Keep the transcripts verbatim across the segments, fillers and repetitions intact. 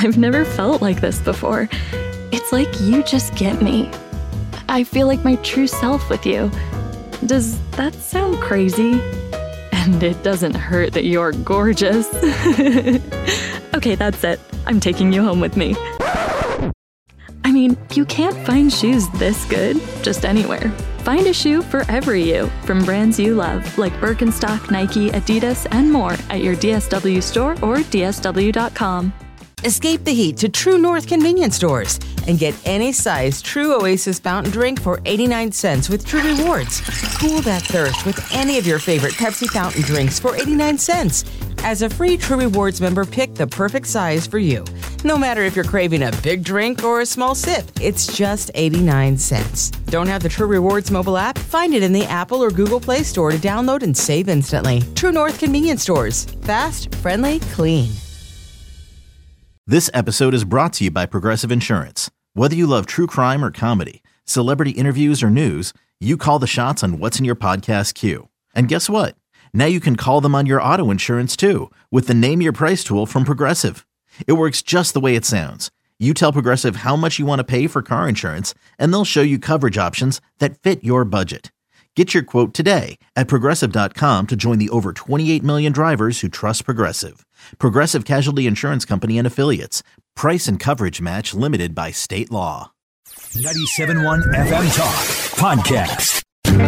I've never felt like this before. It's like you just get me. I feel like my true self with you. Does that sound crazy? And it doesn't hurt that you're gorgeous. Okay, that's it. I'm taking you home with me. I mean, you can't find shoes this good just anywhere. Find a shoe for every you from brands you love, like Birkenstock, Nike, Adidas, and more at your D S W store or D S W dot com. Escape the heat to True North convenience stores and get any size True Oasis fountain drink for eighty-nine cents with True Rewards. Cool that thirst with any of your favorite Pepsi fountain drinks for eighty-nine cents. As a free True Rewards member, pick the perfect size for you. No matter if you're craving a big drink or a small sip, it's just eighty-nine cents. Don't have the True Rewards mobile app? Find it in the Apple or Google Play Store to download and save instantly. True North convenience stores. Fast, friendly, clean. This episode is brought to you by Progressive Insurance. Whether you love true crime or comedy, celebrity interviews or news, you call the shots on what's in your podcast queue. And guess what? Now you can call them on your auto insurance too with the Name Your Price tool from Progressive. It works just the way it sounds. You tell Progressive how much you want to pay for car insurance, and they'll show you coverage options that fit your budget. Get your quote today at Progressive dot com to join the over twenty-eight million drivers who trust Progressive. Progressive Casualty Insurance Company and Affiliates. Price and coverage match limited by state law. ninety-seven point one F M Talk Podcast.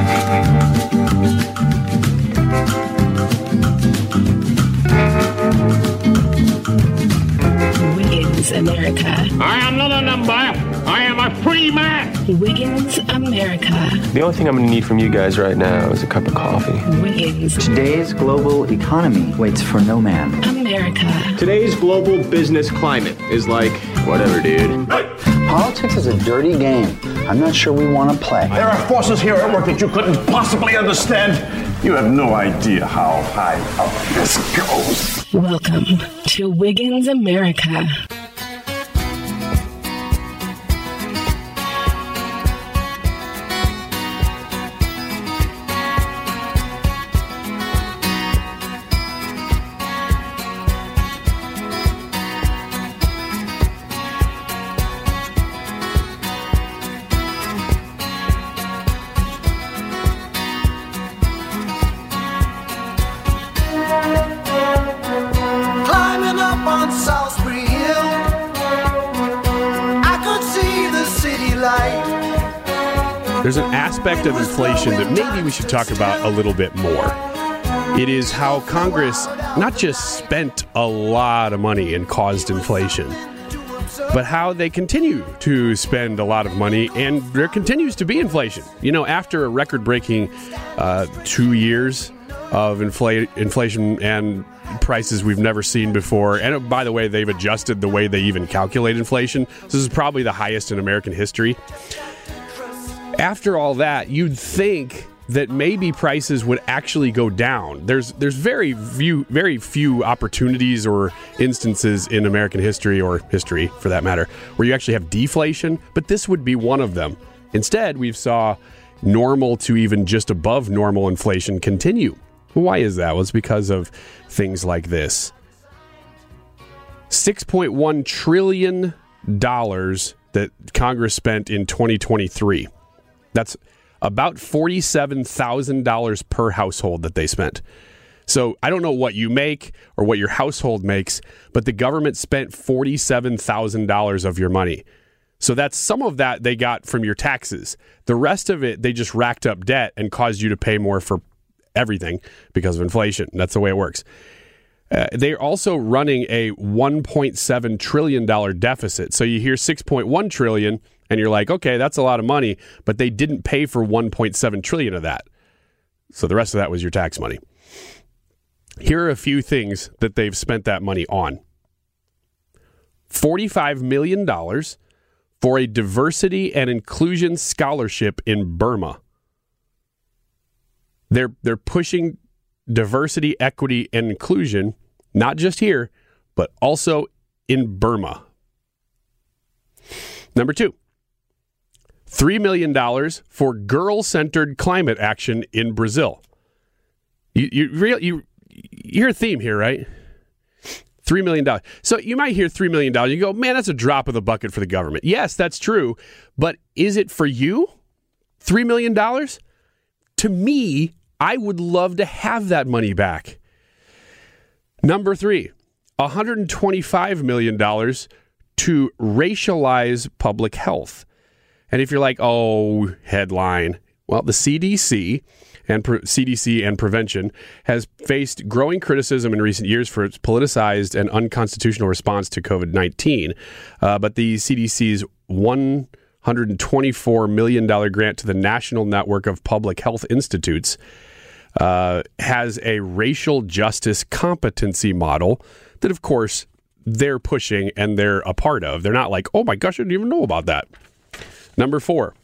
Wiggins America. I am not a number. I am a free man. Wiggins America. The only thing I'm going to need from you guys right now is a cup of coffee. Wiggins. Today's global economy waits for no man. America. Today's global business climate is like, whatever, dude. Politics is a dirty game. I'm not sure we want to play. There are forces here at work that you couldn't possibly understand. You have no idea how high up this goes. Welcome to Wiggins America. There's an aspect of inflation that maybe we should talk about a little bit more. It is how Congress not just spent a lot of money and caused inflation, but how they continue to spend a lot of money and there continues to be inflation. You know, after a record-breaking uh, two years of infl- inflation and prices we've never seen before, and by the way, they've adjusted the way they even calculate inflation. This is probably the highest in American history. After all that, you'd think that maybe prices would actually go down. There's there's very few very few opportunities or instances in American history, or history for that matter, where you actually have deflation, but this would be one of them. Instead, we saw normal to even just above normal inflation continue. Why is that? Well, it's because of things like this. six point one trillion dollars that Congress spent in twenty twenty-three. That's about forty-seven thousand dollars per household that they spent. So I don't know what you make or what your household makes, but the government spent forty-seven thousand dollars of your money. So that's some of that they got from your taxes. The rest of it, they just racked up debt and caused you to pay more for everything because of inflation. That's the way it works. Uh, they're also running a one point seven trillion dollars deficit. So you hear six point one trillion dollars and you're like, okay, that's a lot of money, but they didn't pay for one point seven trillion dollars of that. So the rest of that was your tax money. Here are a few things that they've spent that money on. forty-five million dollars for a diversity and inclusion scholarship in Burma. They're they're pushing diversity, equity, and inclusion, not just here, but also in Burma. Number two, three million dollars for girl-centered climate action in Brazil. You you, real, you you hear a theme here, right? three million dollars. So you might hear three million dollars. You go, man, that's a drop of the bucket for the government. Yes, that's true. But is it for you? three million dollars? To me, I would love to have that money back. Number three, one hundred twenty-five million dollars to racialize public health. And if you're like, oh, headline, well, the C D C and Pre- C D C and prevention has faced growing criticism in recent years for its politicized and unconstitutional response to covid nineteen. Uh, but the C D C's one hundred twenty-four million dollars grant to the National Network of Public Health Institutes uh, has a racial justice competency model that, of course, they're pushing and they're a part of. They're not like, oh my gosh, I didn't even know about that. Number four.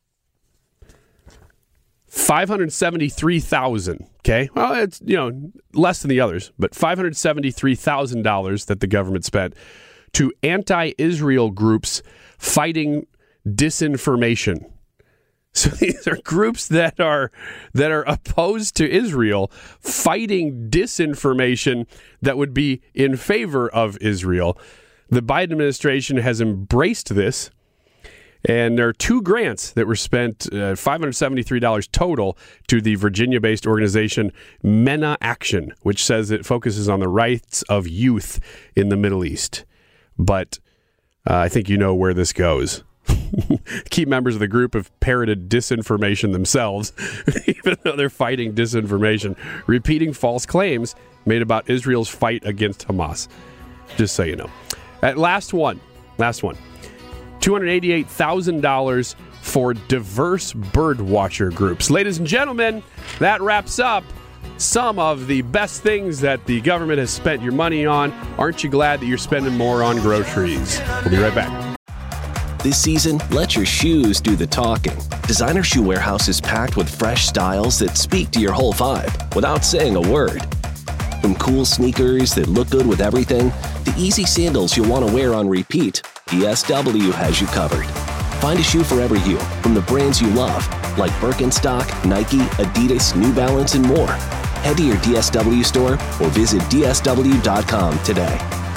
five hundred seventy-three thousand dollars, okay? Well, it's, you know, less than the others, but five hundred seventy-three thousand dollars that the government spent to anti-Israel groups fighting disinformation. So these are groups that are that are opposed to Israel fighting disinformation that would be in favor of Israel. The Biden administration has embraced this. And there are two grants that were spent, uh, five hundred seventy-three dollars total, to the Virginia-based organization MENA Action, which says it focuses on the rights of youth in the Middle East. But uh, I think you know where this goes. Key members of the group have parroted disinformation themselves, even though they're fighting disinformation, repeating false claims made about Israel's fight against Hamas. Just so you know. At last one, last one. two hundred eighty-eight thousand dollars for diverse bird watcher groups. Ladies and gentlemen, that wraps up some of the best things that the government has spent your money on. Aren't you glad that you're spending more on groceries? We'll be right back. This season, let your shoes do the talking. Designer Shoe Warehouse is packed with fresh styles that speak to your whole vibe without saying a word. From cool sneakers that look good with everything, to easy sandals you'll want to wear on repeat, D S W has you covered. Find a shoe for every you from the brands you love, like Birkenstock, Nike, Adidas, New Balance, and more. Head to your D S W store or visit D S W dot com today.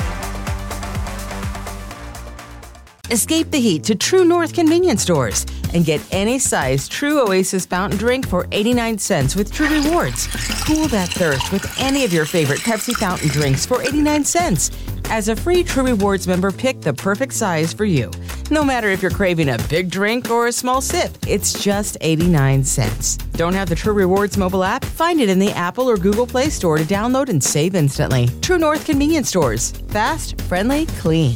Escape the heat to True North convenience stores and get any size True Oasis fountain drink for eighty-nine cents with True Rewards. Cool that thirst with any of your favorite Pepsi fountain drinks for eighty-nine cents. As a free True Rewards member, pick the perfect size for you. No matter if you're craving a big drink or a small sip, it's just eighty-nine cents. Don't have the True Rewards mobile app? Find it in the Apple or Google Play Store to download and save instantly. True North convenience stores. Fast, friendly, clean.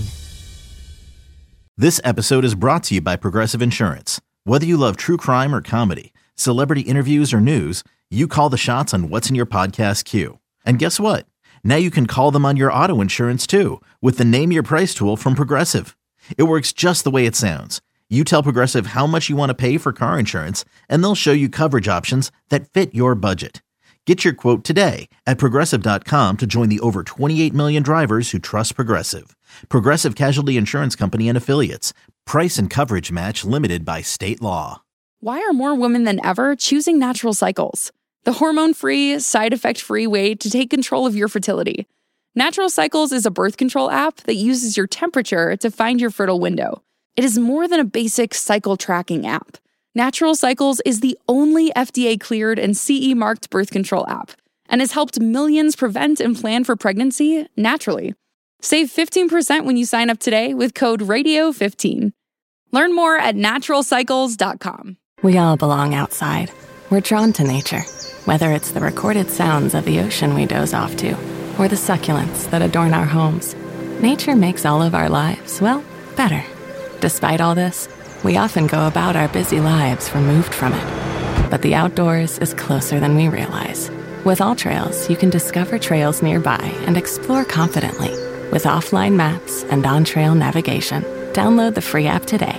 This episode is brought to you by Progressive Insurance. Whether you love true crime or comedy, celebrity interviews or news, you call the shots on what's in your podcast queue. And guess what? Now you can call them on your auto insurance too with the Name Your Price tool from Progressive. It works just the way it sounds. You tell Progressive how much you want to pay for car insurance, and they'll show you coverage options that fit your budget. Get your quote today at Progressive dot com to join the over twenty-eight million drivers who trust Progressive. Progressive Casualty Insurance Company and Affiliates. Price and coverage match limited by state law. Why are more women than ever choosing Natural Cycles? The hormone-free, side-effect-free way to take control of your fertility. Natural Cycles is a birth control app that uses your temperature to find your fertile window. It is more than a basic cycle tracking app. Natural Cycles is the only F D A-cleared and C E-marked birth control app and has helped millions prevent and plan for pregnancy naturally. Save fifteen percent when you sign up today with code radio fifteen. Learn more at natural cycles dot com. We all belong outside. We're drawn to nature, whether it's the recorded sounds of the ocean we doze off to or the succulents that adorn our homes. Nature makes all of our lives, well, better. Despite all this, we often go about our busy lives removed from it. But the outdoors is closer than we realize. With AllTrails, you can discover trails nearby and explore confidently. With offline maps and on-trail navigation, download the free app today.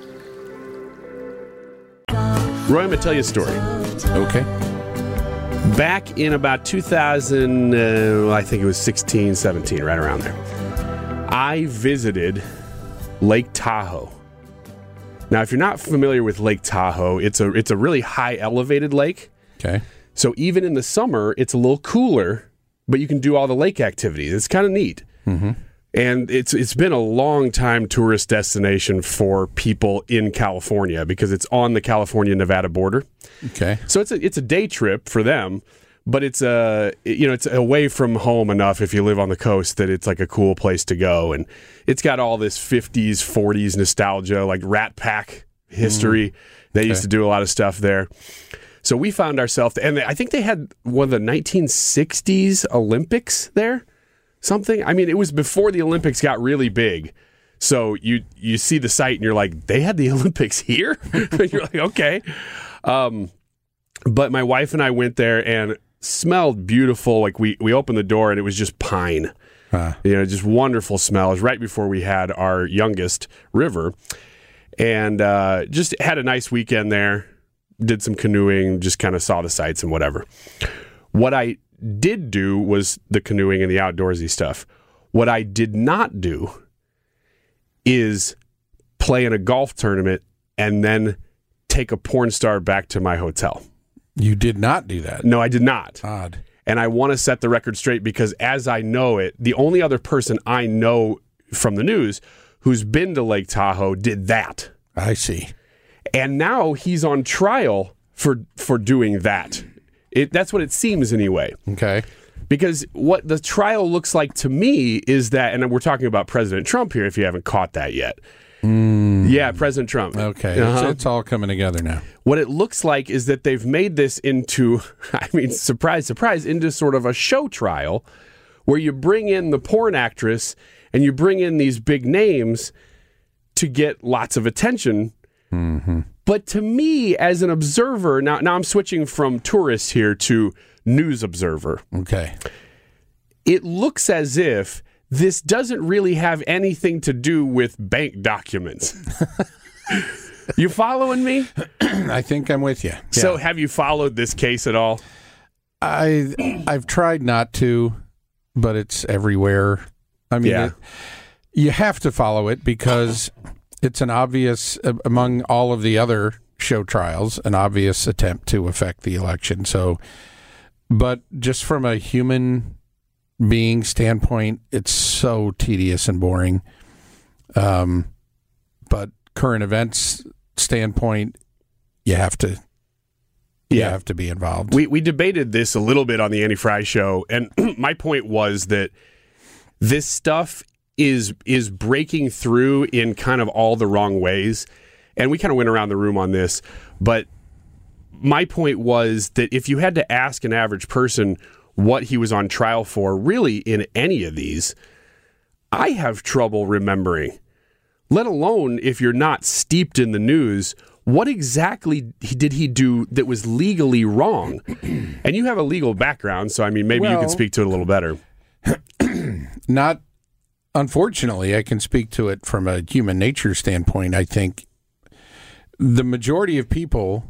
Roy, I'm going to tell you a story. Okay. Back in about two thousand, uh, I think it was sixteen, seventeen, right around there, I visited Lake Tahoe. Now, if you're not familiar with Lake Tahoe, it's a it's a really high elevated lake. Okay. So even in the summer, it's a little cooler, but you can do all the lake activities. It's kind of neat. Mm-hmm. And it's it's been a long time tourist destination for people in California because it's on the California-Nevada border. Okay. So it's a it's a day trip for them, but it's a you know it's away from home enough if you live on the coast that it's like a cool place to go, and it's got all this fifties, forties nostalgia, like Rat Pack history. Mm. They okay. used to do a lot of stuff there. So we found ourselves, and I think they had one of the nineteen sixties Olympics there. Something. I mean, it was before the Olympics got really big. So you you see the site and you're like, they had the Olympics here? You're like, okay. Um, but my wife and I went there and smelled beautiful. Like we, we opened the door and it was just pine. Huh. You know, just wonderful smell. It was right before we had our youngest, River. And uh, just had a nice weekend there. Did some canoeing, just kind of saw the sights and whatever. What I did do was the canoeing and the outdoorsy stuff. What I did not do is play in a golf tournament and then take a porn star back to my hotel. You did not do that? No, I did not. Odd. And I want to set the record straight because as I know it, the only other person I know from the news who's been to Lake Tahoe did that. I see. And now he's on trial for for doing that. It, that's what it seems anyway. Okay. Because what the trial looks like to me is that, and we're talking about President Trump here if you haven't caught that yet. Mm. Yeah, President Trump. Okay. Uh-huh. It's, it's all coming together now. What it looks like is that they've made this into, I mean, surprise, surprise, into sort of a show trial where you bring in the porn actress and you bring in these big names to get lots of attention. Mm-hmm. But to me, as an observer, now now I'm switching from tourist here to news observer. Okay. It looks as if this doesn't really have anything to do with bank documents. You following me? I think I'm with you. Yeah. So have you followed this case at all? I, I've tried not to, but it's everywhere. I mean, yeah. it, you have to follow it because it's an obvious, among all of the other show trials, an obvious attempt to affect the election. So, but just from a human being standpoint, it's so tedious and boring. Um, but current events standpoint, you have to, you yeah. have to be involved. We we debated this a little bit on the Andy Fry show, and my point was that this stuff is is breaking through in kind of all the wrong ways. And we kind of went around the room on this, but my point was that if you had to ask an average person what he was on trial for, really in any of these, I have trouble remembering, let alone if you're not steeped in the news, what exactly did he do that was legally wrong? And you have a legal background, so I mean, maybe well, you can speak to it a little better. Not, unfortunately, I can speak to it from a human nature standpoint. I think the majority of people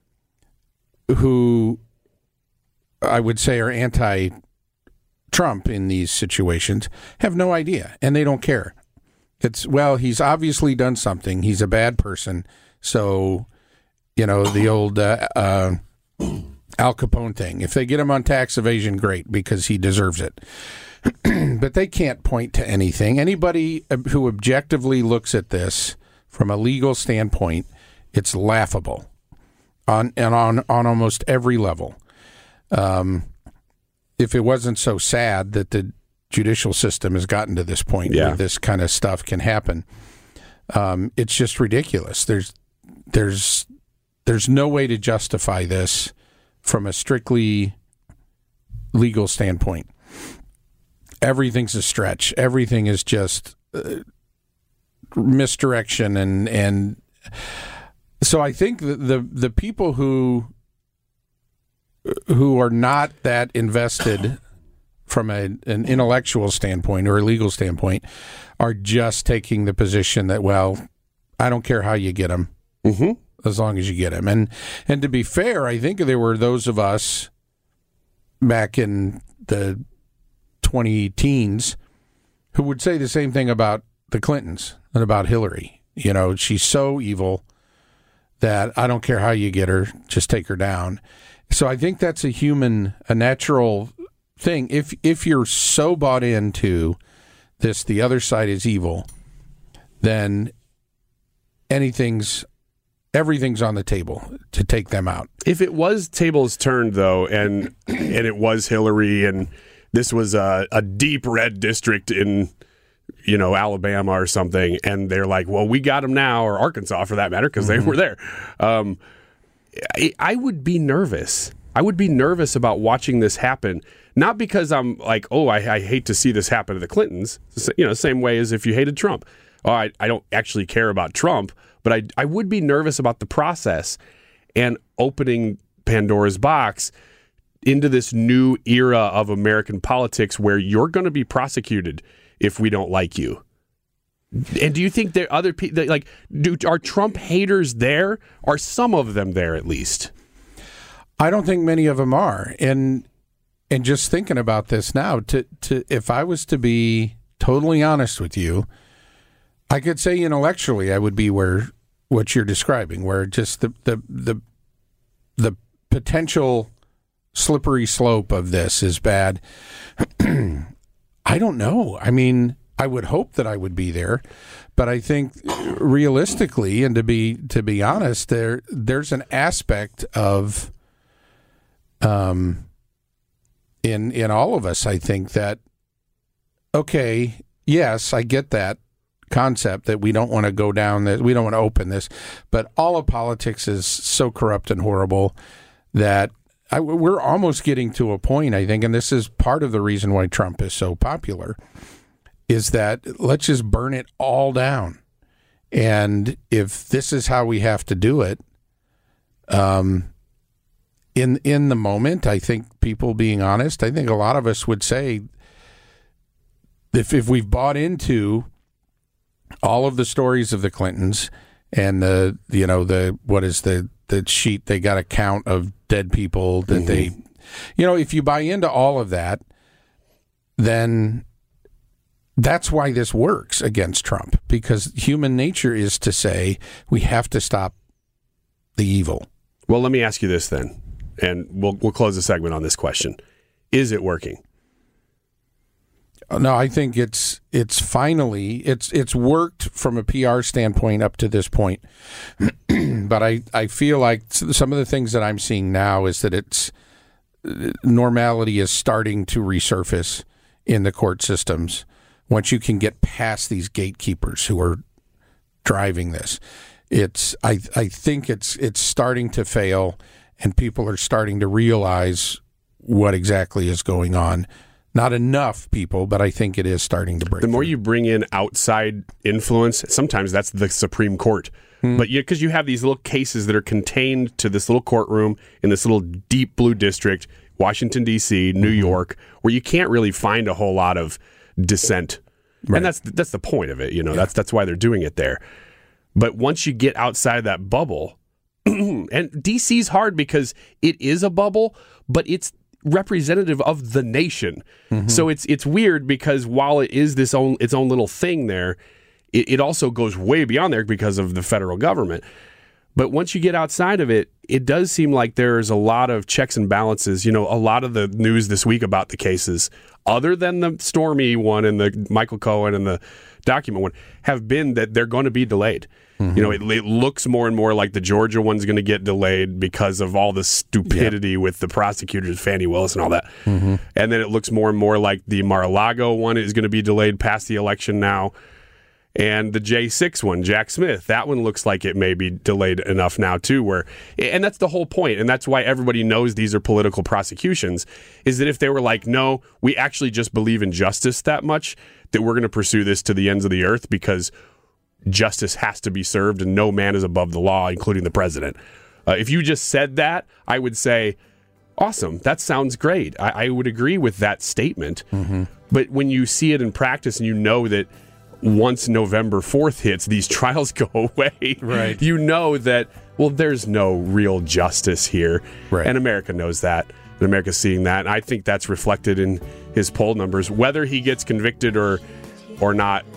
who I would say are anti-Trump in these situations have no idea, and they don't care. It's, well, he's obviously done something. He's a bad person. So, you know, the old uh, uh, Al Capone thing. If they get him on tax evasion, great, because he deserves it. But they can't point to anything. Anybody who objectively looks at this from a legal standpoint, it's laughable on and on, on almost every level. Um, if it wasn't so sad that the judicial system has gotten to this point yeah. where this kind of stuff can happen, um, it's just ridiculous. There's, there's, there's no way to justify this from a strictly legal standpoint. Everything's a stretch. Everything is just uh, misdirection, and and so I think the, the the people who who are not that invested from a, an intellectual standpoint or a legal standpoint are just taking the position that, well, I don't care how you get them, mm-hmm. as long as you get them. And and to be fair, I think there were those of us back in the twenty teens who would say the same thing about the Clintons and about Hillary. You know, she's so evil that I don't care how you get her, just take her down. So I think that's a human, a natural thing. If if you're so bought into this the other side is evil, then anything's everything's on the table to take them out. If it was tables turned, though, and and it was Hillary, and this was a, a deep red district in, you know, Alabama or something, and they're like, well, we got them now, or Arkansas for that matter, because mm-hmm. they were there. Um, I, I would be nervous. I would be nervous about watching this happen, not because I'm like, oh, I, I hate to see this happen to the Clintons, you know, same way as if you hated Trump. Oh, I, I don't actually care about Trump, but I, I would be nervous about the process and opening Pandora's box into this new era of American politics where you're going to be prosecuted if we don't like you. And do you think there are other people, like, do, are Trump haters there? Are some of them there at least? I don't think many of them are. And and just thinking about this now, to to if I was to be totally honest with you, I could say intellectually I would be where what you're describing, where just the the the, the potential slippery slope of this is bad. I don't know. I mean, I would hope that I would be there, but I think realistically, and to be to be honest, there there's an aspect of um in in all of us, I think, that okay, yes, I get that concept that we don't want to go down that we don't want to open this, but all of politics is so corrupt and horrible that I, we're almost getting to a point, I think, and this is part of the reason why Trump is so popular, is that let's just burn it all down. And if this is how we have to do it, um, in in the moment, I think people being honest, I think a lot of us would say if if we've bought into all of the stories of the Clintons and the, you know, the, what is the, the sheet, they got a count of dead people that mm-hmm. they, you know, if you buy into all of that, then that's why this works against Trump, because human nature is to say we have to stop the evil. Well, let me ask you this then, and we'll we'll close the segment on this question. Is it working? No, I think it's it's finally it's it's worked from a P R standpoint up to this point, but I, I feel like some of the things that I'm seeing now is that it's normality is starting to resurface in the court systems once you can get past these gatekeepers who are driving this. It's I I think it's it's starting to fail, and people are starting to realize what exactly is going on. Not enough people, but I think it is starting to break. The more through. you bring in outside influence, sometimes that's the Supreme Court. Hmm. But because you, you have these little cases that are contained to this little courtroom in this little deep blue district, Washington, D C, New mm-hmm. York, where you can't really find a whole lot of dissent. Right. And that's that's the point of it. You know, yeah. that's that's why they're doing it there. But once you get outside that bubble, and D C's hard because it is a bubble, but it's representative of the nation. Mm-hmm. So it's it's weird because while it is this own its own little thing there, it, it also goes way beyond there because of the federal government. But once you get outside of it, it does seem like there's a lot of checks and balances. You know, a lot of the news this week about the cases, other than the Stormy one and the Michael Cohen and the document one, have been that they're going to be delayed. Mm-hmm. You know, it, it looks more and more like the Georgia one's going to get delayed because of all the stupidity yeah. with the prosecutors, Fannie Willis and all that. Mm-hmm. And then it looks more and more like the Mar-a-Lago one is going to be delayed past the election now. And the J six one, Jack Smith, that one looks like it may be delayed enough now too. Where, and that's the whole point, and that's why everybody knows these are political prosecutions, is that if they were like, no, we actually just believe in justice that much, that we're going to pursue this to the ends of the earth because justice has to be served and no man is above the law, including the president. Uh, if you just said that, I would say, awesome, that sounds great. I, I would agree with that statement. Mm-hmm. But when you see it in practice and you know that once November fourth hits, these trials go away, right. You know that, well, there's no real justice here. Right. And America knows that. And America's seeing that. And I think that's reflected in his poll numbers. Whether he gets convicted or or not,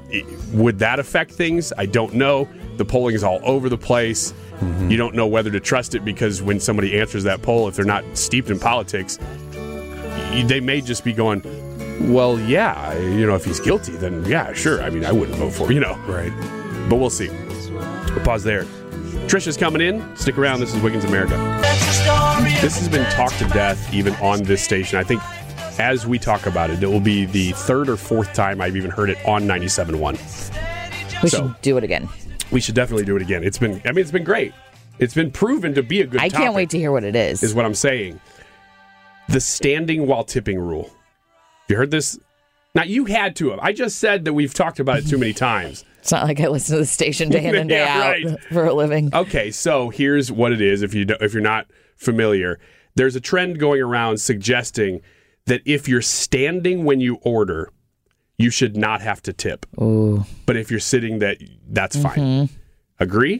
would that affect things? I don't know. The polling is all over the place. Mm-hmm. You don't know whether to trust it because when somebody answers that poll, if they're not steeped in politics, they may just be going, Well, yeah, you know, if he's guilty, then yeah, sure. I mean, I wouldn't vote for him, you know. Right. But we'll see. We'll pause there. Trisha's coming in. Stick around. This is Wiggins America. This has been talked to death even on this station. I think as we talk about it, it will be the third or fourth time I've even heard it on ninety-seven point one. We so, should do it again. We should definitely do it again. It's been, I mean, it's been great. It's been proven to be a good I topic. can't wait to hear what it is. Is what I'm saying. The standing while tipping rule. You heard this? Now, you had to have. I just said that we've talked about it too many times. It's not like I listen to the station day in and day yeah, out right. for a living. Okay, so here's what it is if, you do, if you're not familiar. There's a trend going around suggesting that if you're standing when you order, you should not have to tip. Ooh. But if you're sitting, that that's fine. Mm-hmm. Agree?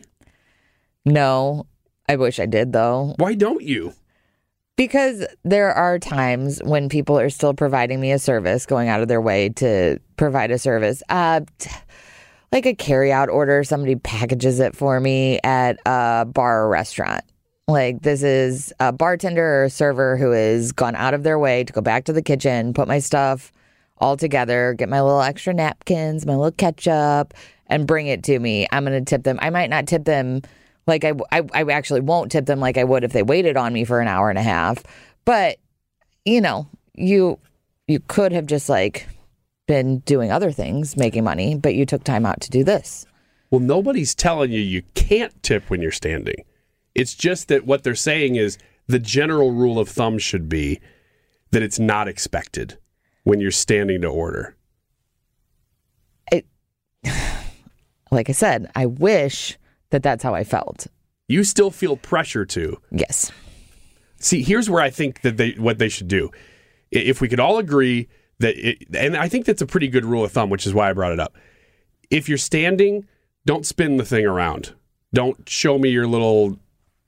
No. I wish I did, though. Why don't you? Because there are times when people are still providing me a service, going out of their way to provide a service. Uh, t- like a carryout order, somebody packages it for me at a bar or restaurant. Like this is a bartender or a server who has gone out of their way to go back to the kitchen, put my stuff all together, get my little extra napkins, my little ketchup, and bring it to me. I'm going to tip them. I might not tip them like I, I, I actually won't tip them like I would if they waited on me for an hour and a half. But, you know, you you could have just like been doing other things, making money, but you took time out to do this. Well, nobody's telling you you can't tip when you're standing. It's just that what they're saying is the general rule of thumb should be that it's not expected when you're standing to order. It, like I said, I wish that that's how I felt. You still feel pressure to. Yes. See, here's where I think that they what they should do. If we could all agree that, it, and I think that's a pretty good rule of thumb, which is why I brought it up. If you're standing, don't spin the thing around. Don't show me your little...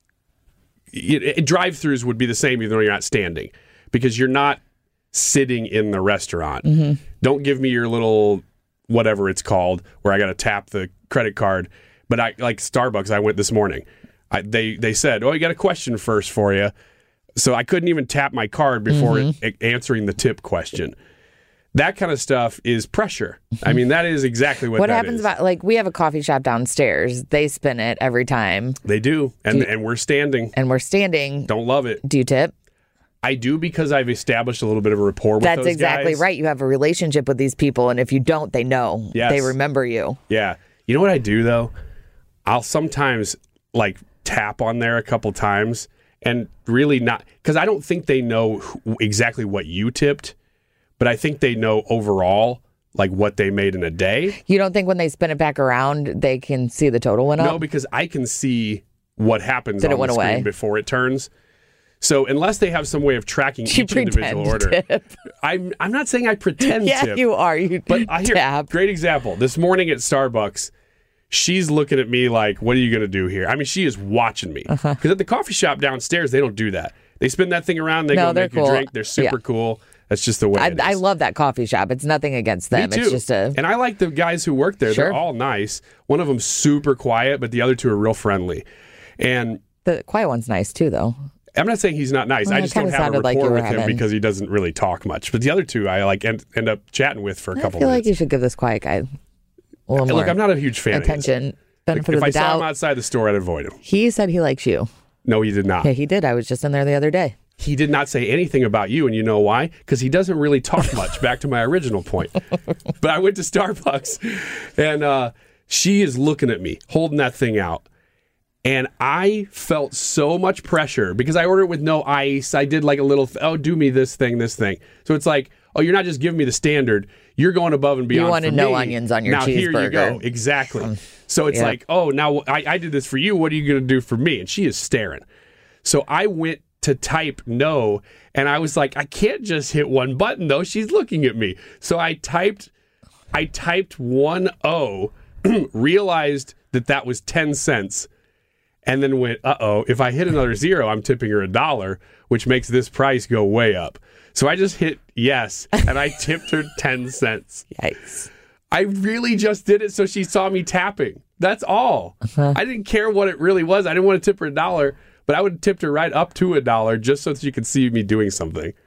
It, it, drive-thrus would be the same even though you're not standing because you're not sitting in the restaurant. Mm-hmm. Don't give me your little whatever it's called where I got to tap the credit card. But I like Starbucks, I went this morning. I, they they said, oh, you got a question first for you. So I couldn't even tap my card before mm-hmm. it, answering the tip question. That kind of stuff is pressure. I mean, that is exactly what, what that happens is. about, like, we have a coffee shop downstairs. They spin it every time. They do. And, do you, and we're standing. And we're standing. Don't love it. Do you tip? I do because I've established a little bit of a rapport with That's those guys. That's exactly right. You have a relationship with these people, and if you don't, they know. Yes. They remember you. Yeah. You know what I do, though? I'll sometimes, like, tap on there a couple times and really not... Because I don't think they know who, exactly what you tipped, but I think they know overall, like, what they made in a day. You don't think when they spin it back around, they can see the total went up? No, because I can see what happens Did on it went the screen away? Before it turns. So unless they have some way of tracking you each individual order, tip. I'm I'm not saying I pretend yeah, tip. you are. You but I hear tap. Great example. This morning at Starbucks, she's looking at me like, "What are you going to do here?" I mean, she is watching me because uh-huh. at the coffee shop downstairs, they don't do that. They spin that thing around. They no, go make cool. you drink. They're super yeah. cool. That's just the way I, it is. I love that coffee shop. It's nothing against them. Me too. It's just a... And I like the guys who work there. Sure. They're all nice. One of them's super quiet, but the other two are real friendly. And the quiet one's nice too, though. I'm not saying he's not nice. Well, I just don't have a rapport like with having... him because he doesn't really talk much. But the other two, I like end, end up chatting with for a I couple feel minutes. like you should give this quiet guy a little more Look, I'm not a huge fan attention. of his. Benefit If of the I saw doubt. him outside the store, I'd avoid him. He said he likes you. No, he did not. Yeah, he did. I was just in there the other day. He did not say anything about you, and you know why? Because he doesn't really talk much, back to my original point. But I went to Starbucks, and uh, she is looking at me, holding that thing out. And I felt so much pressure because I ordered it with no ice. I did like a little, th- oh, do me this thing, this thing. So it's like, oh, you're not just giving me the standard. You're going above and beyond. You wanted for no me. onions on your now, cheeseburger. Here you go. Exactly. Um, so it's yeah. like, oh, now I, I did this for you. What are you going to do for me? And she is staring. So I went to type no, and I was like, I can't just hit one button, though. She's looking at me. So I typed, I typed one O, realized that that was ten cents. And then went, uh-oh, if I hit another zero, I'm tipping her a dollar, which makes this price go way up. So I just hit yes, and I tipped her ten cents. Yikes. I really just did it so she saw me tapping. That's all. Uh-huh. I didn't care what it really was. I didn't want to tip her a dollar, but I would have tipped her right up to a dollar just so that she could see me doing something.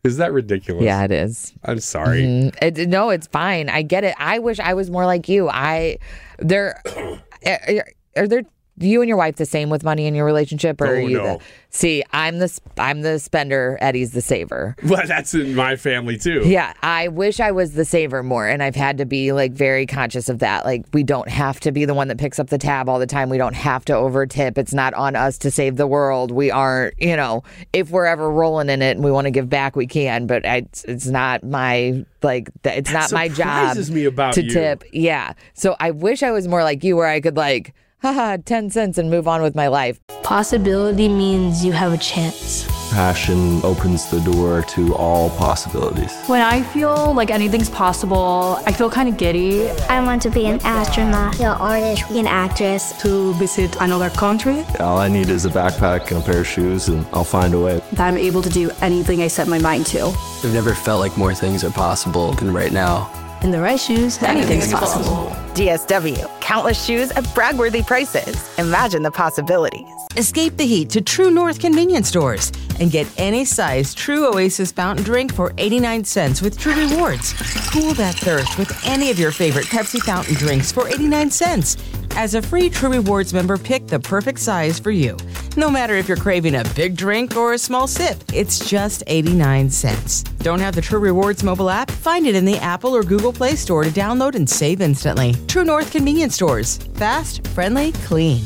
Is that ridiculous? Yeah, it is. I'm sorry. Mm-hmm. It, no, it's fine. I get it. I wish I was more like you. I there are, are there you and your wife the same with money in your relationship, or oh, are you no. the see? I'm the I'm the spender. Eddie's the saver. Well, that's in my family too. Yeah, I wish I was the saver more, and I've had to be like very conscious of that. Like, we don't have to be the one that picks up the tab all the time. We don't have to over tip. It's not on us to save the world. We aren't, you know, if we're ever rolling in it and we want to give back, we can. But I, it's not my like it's that not my job me about to you. tip. Yeah, so I wish I was more like you, where I could like. Haha, ten cents and move on with my life. Possibility means you have a chance. Passion opens the door to all possibilities. When I feel like anything's possible, I feel kind of giddy. I want to be an astronaut, an artist, an actress. To visit another country. All I need is a backpack and a pair of shoes, and I'll find a way. That I'm able to do anything I set my mind to. I've never felt like more things are possible than right now. In the right shoes, anything's possible. D S W. Countless shoes at brag-worthy prices. Imagine the possibilities. Escape the heat to True North convenience stores and get any size True Oasis fountain drink for eighty-nine cents with True Rewards. Cool that thirst with any of your favorite Pepsi fountain drinks for eighty-nine cents. As a free True Rewards member, pick the perfect size for you. No matter if you're craving a big drink or a small sip, it's just eighty-nine cents. Don't have the True Rewards mobile app? Find it in the Apple or Google Play Store to download and save instantly. True North convenience stores. Fast, friendly, clean.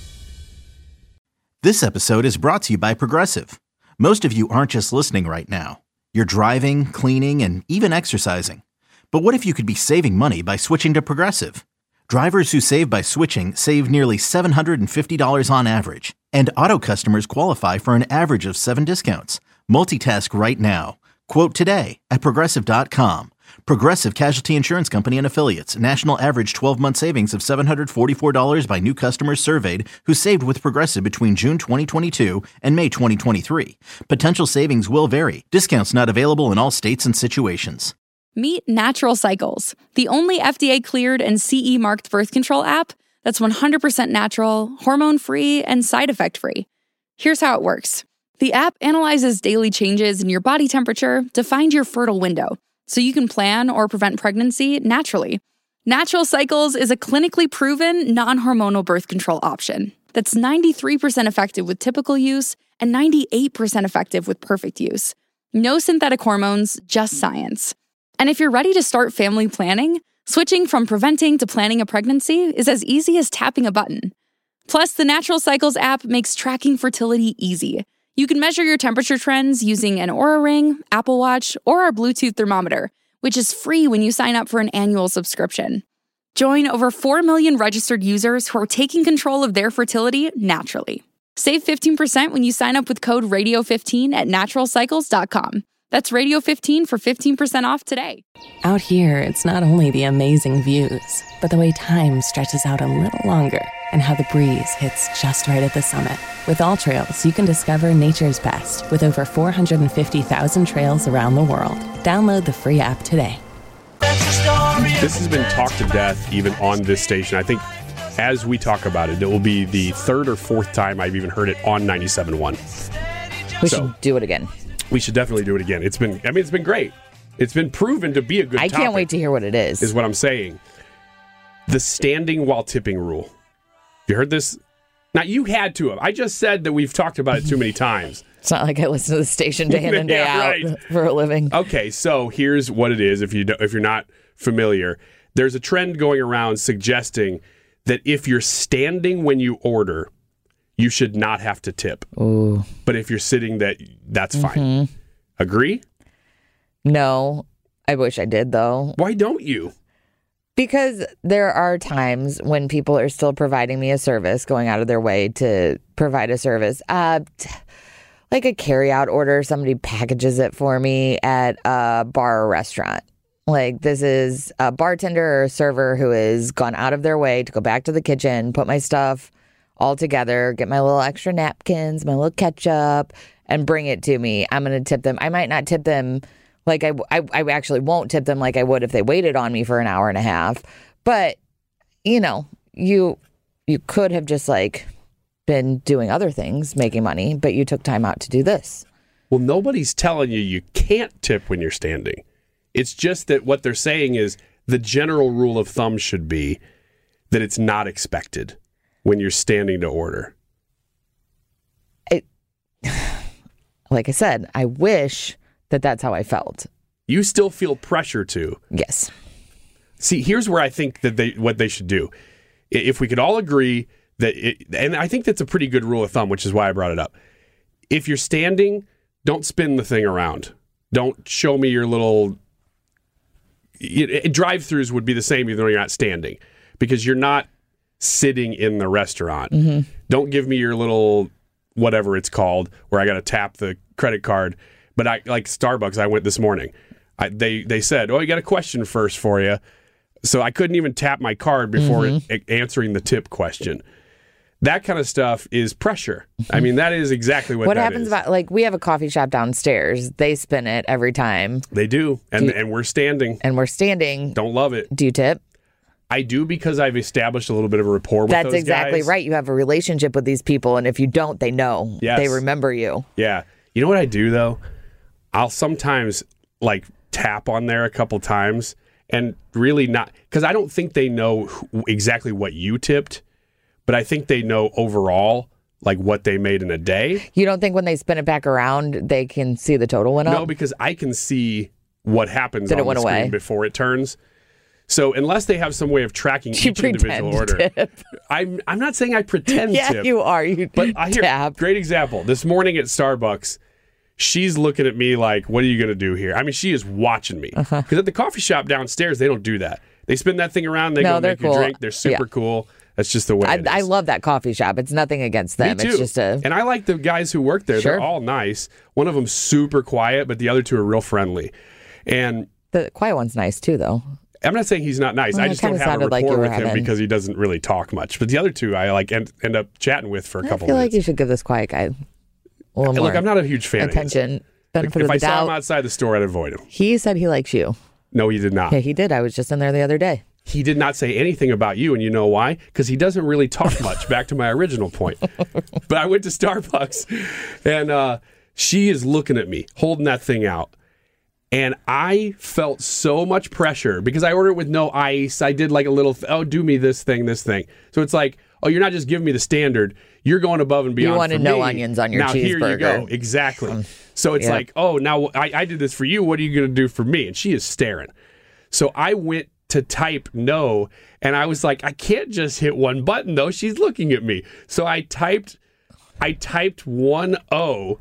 This episode is brought to you by Progressive. Most of you aren't just listening right now. You're driving, cleaning, and even exercising. But what if you could be saving money by switching to Progressive? Drivers who save by switching save nearly seven hundred fifty dollars on average. And auto customers qualify for an average of seven discounts. Multitask right now. Quote today at Progressive dot com. Progressive Casualty Insurance Company and Affiliates. National average twelve-month savings of seven hundred forty-four dollars by new customers surveyed who saved with Progressive between June twenty twenty-two and May twenty twenty-three. Potential savings will vary. Discounts not available in all states and situations. Meet Natural Cycles, the only F D A-cleared and C E-marked birth control app that's one hundred percent natural, hormone-free, and side effect-free. Here's how it works. The app analyzes daily changes in your body temperature to find your fertile window, so you can plan or prevent pregnancy naturally. Natural Cycles is a clinically proven, non-hormonal birth control option that's ninety-three percent effective with typical use and ninety-eight percent effective with perfect use. No synthetic hormones, just science. And if you're ready to start family planning, switching from preventing to planning a pregnancy is as easy as tapping a button. Plus, the Natural Cycles app makes tracking fertility easy. You can measure your temperature trends using an Oura Ring, Apple Watch, or our Bluetooth thermometer, which is free when you sign up for an annual subscription. Join over four million registered users who are taking control of their fertility naturally. Save fifteen percent when you sign up with code radio fifteen at natural cycles dot com. That's radio fifteen for fifteen percent off today. Out here, it's not only the amazing views, but the way time stretches out a little longer and how the breeze hits just right at the summit. With AllTrails, you can discover nature's best with over four hundred fifty thousand trails around the world. Download the free app today. This has been talked to death even on this station. I think as we talk about it, it will be the third or fourth time I've even heard it on ninety-seven point one. We so, should do it again. We should definitely do it again. It's been, I mean, it's been great. It's been proven to be a good I topic. can't wait to hear what it is. Is what I'm saying. The standing while tipping rule. You heard this? Now, you had to have. I just said that we've talked about it too many times. It's not like I listen to the station day in and day yeah, out right. for a living. Okay, so here's what it is if, you do, if you're not familiar. There's a trend going around suggesting that if you're standing when you order, you should not have to tip. Ooh. But if you're sitting, that that's fine. Mm-hmm. Agree? No. I wish I did, though. Why don't you? Because there are times when people are still providing me a service, going out of their way to provide a service. Uh, t- like a carryout order, somebody packages it for me at a bar or restaurant. Like, this is a bartender or a server who has gone out of their way to go back to the kitchen, put my stuff all together, get my little extra napkins, my little ketchup, and bring it to me. I'm going to tip them. I might not tip them like I, I, I actually won't tip them like I would if they waited on me for an hour and a half. But, you know, you you could have just like been doing other things, making money, but you took time out to do this. Well, nobody's telling you you can't tip when you're standing. It's just that what they're saying is the general rule of thumb should be that it's not expected when you're standing to order. It, like I said, I wish that that's how I felt. You still feel pressure to. Yes. See, here's where I think that they what they should do. If we could all agree that, it, and I think that's a pretty good rule of thumb, which is why I brought it up. If you're standing, don't spin the thing around. Don't show me your little... Drive-thrus would be the same even though you're not standing, because you're not sitting in the restaurant. Mm-hmm. Don't give me your little whatever it's called where I got to tap the credit card. But I like Starbucks, I went this morning. I, they, they said, oh, you got a question first for you. So I couldn't even tap my card before Mm-hmm. it, answering the tip question. That kind of stuff is pressure. I mean, that is exactly what, What that happens is. about, like, we have a coffee shop downstairs. They spin it every time. They do. And, Do you- and we're standing. And we're standing. Don't love it. Do you tip? I do, because I've established a little bit of a rapport with That's those exactly guys. right. You have a relationship with these people, and if you don't, they know. Yes. They remember you. Yeah. You know what I do, though? I'll sometimes, like, tap on there a couple times and really not... Because I don't think they know who, exactly what you tipped, but I think they know overall, like, what they made in a day. You don't think when they spin it back around, they can see the total went up? No, because I can see what happens That it on went the screen away. before it turns. So unless they have some way of tracking You each individual pretend order, tip. I'm I'm not saying I pretend Yeah, tip. you are. You But I hear tap. great example. This morning at Starbucks, she's looking at me like, "What are you going to do here?" I mean, she is watching me because Uh-huh. at the coffee shop downstairs, they don't do that. They spin that thing around. They No, go they're make you cool. drink. They're super Yeah. cool. That's just the way I, it is. I love that coffee shop. It's nothing against them. Me too. It's just a. And I like the guys who work there. Sure. They're all nice. One of them's super quiet, but the other two are real friendly. And The quiet one's nice too, though. I'm not saying he's not nice. Well, I it just don't kinda have a sounded rapport like you were with him having- because he doesn't really talk much. But the other two, I like end, end up chatting with for a I couple feel like minutes. you should give this quiet guy a little more Look, I'm not a huge fan attention. of his. Benefit Like, if of I the saw doubt. him outside the store, I'd avoid him. He said he likes you. No, he did not. Yeah, he did. I was just in there the other day. He did not say anything about you, and you know why? Because he doesn't really talk much, back to my original point. But I went to Starbucks, and uh, she is looking at me, holding that thing out. And I felt so much pressure because I ordered it with no ice. I did like a little, th- oh, do me this thing, this thing. So it's like, oh, you're not just giving me the standard. You're going above and beyond. You wanted for no me. onions on your now, here you cheeseburger. go. Exactly. So it's Yep. like, oh, now I, I did this for you. What are you going to do for me? And she is staring. So I went to type no, and I was like, I can't just hit one button though. She's looking at me. So I typed, I typed one O,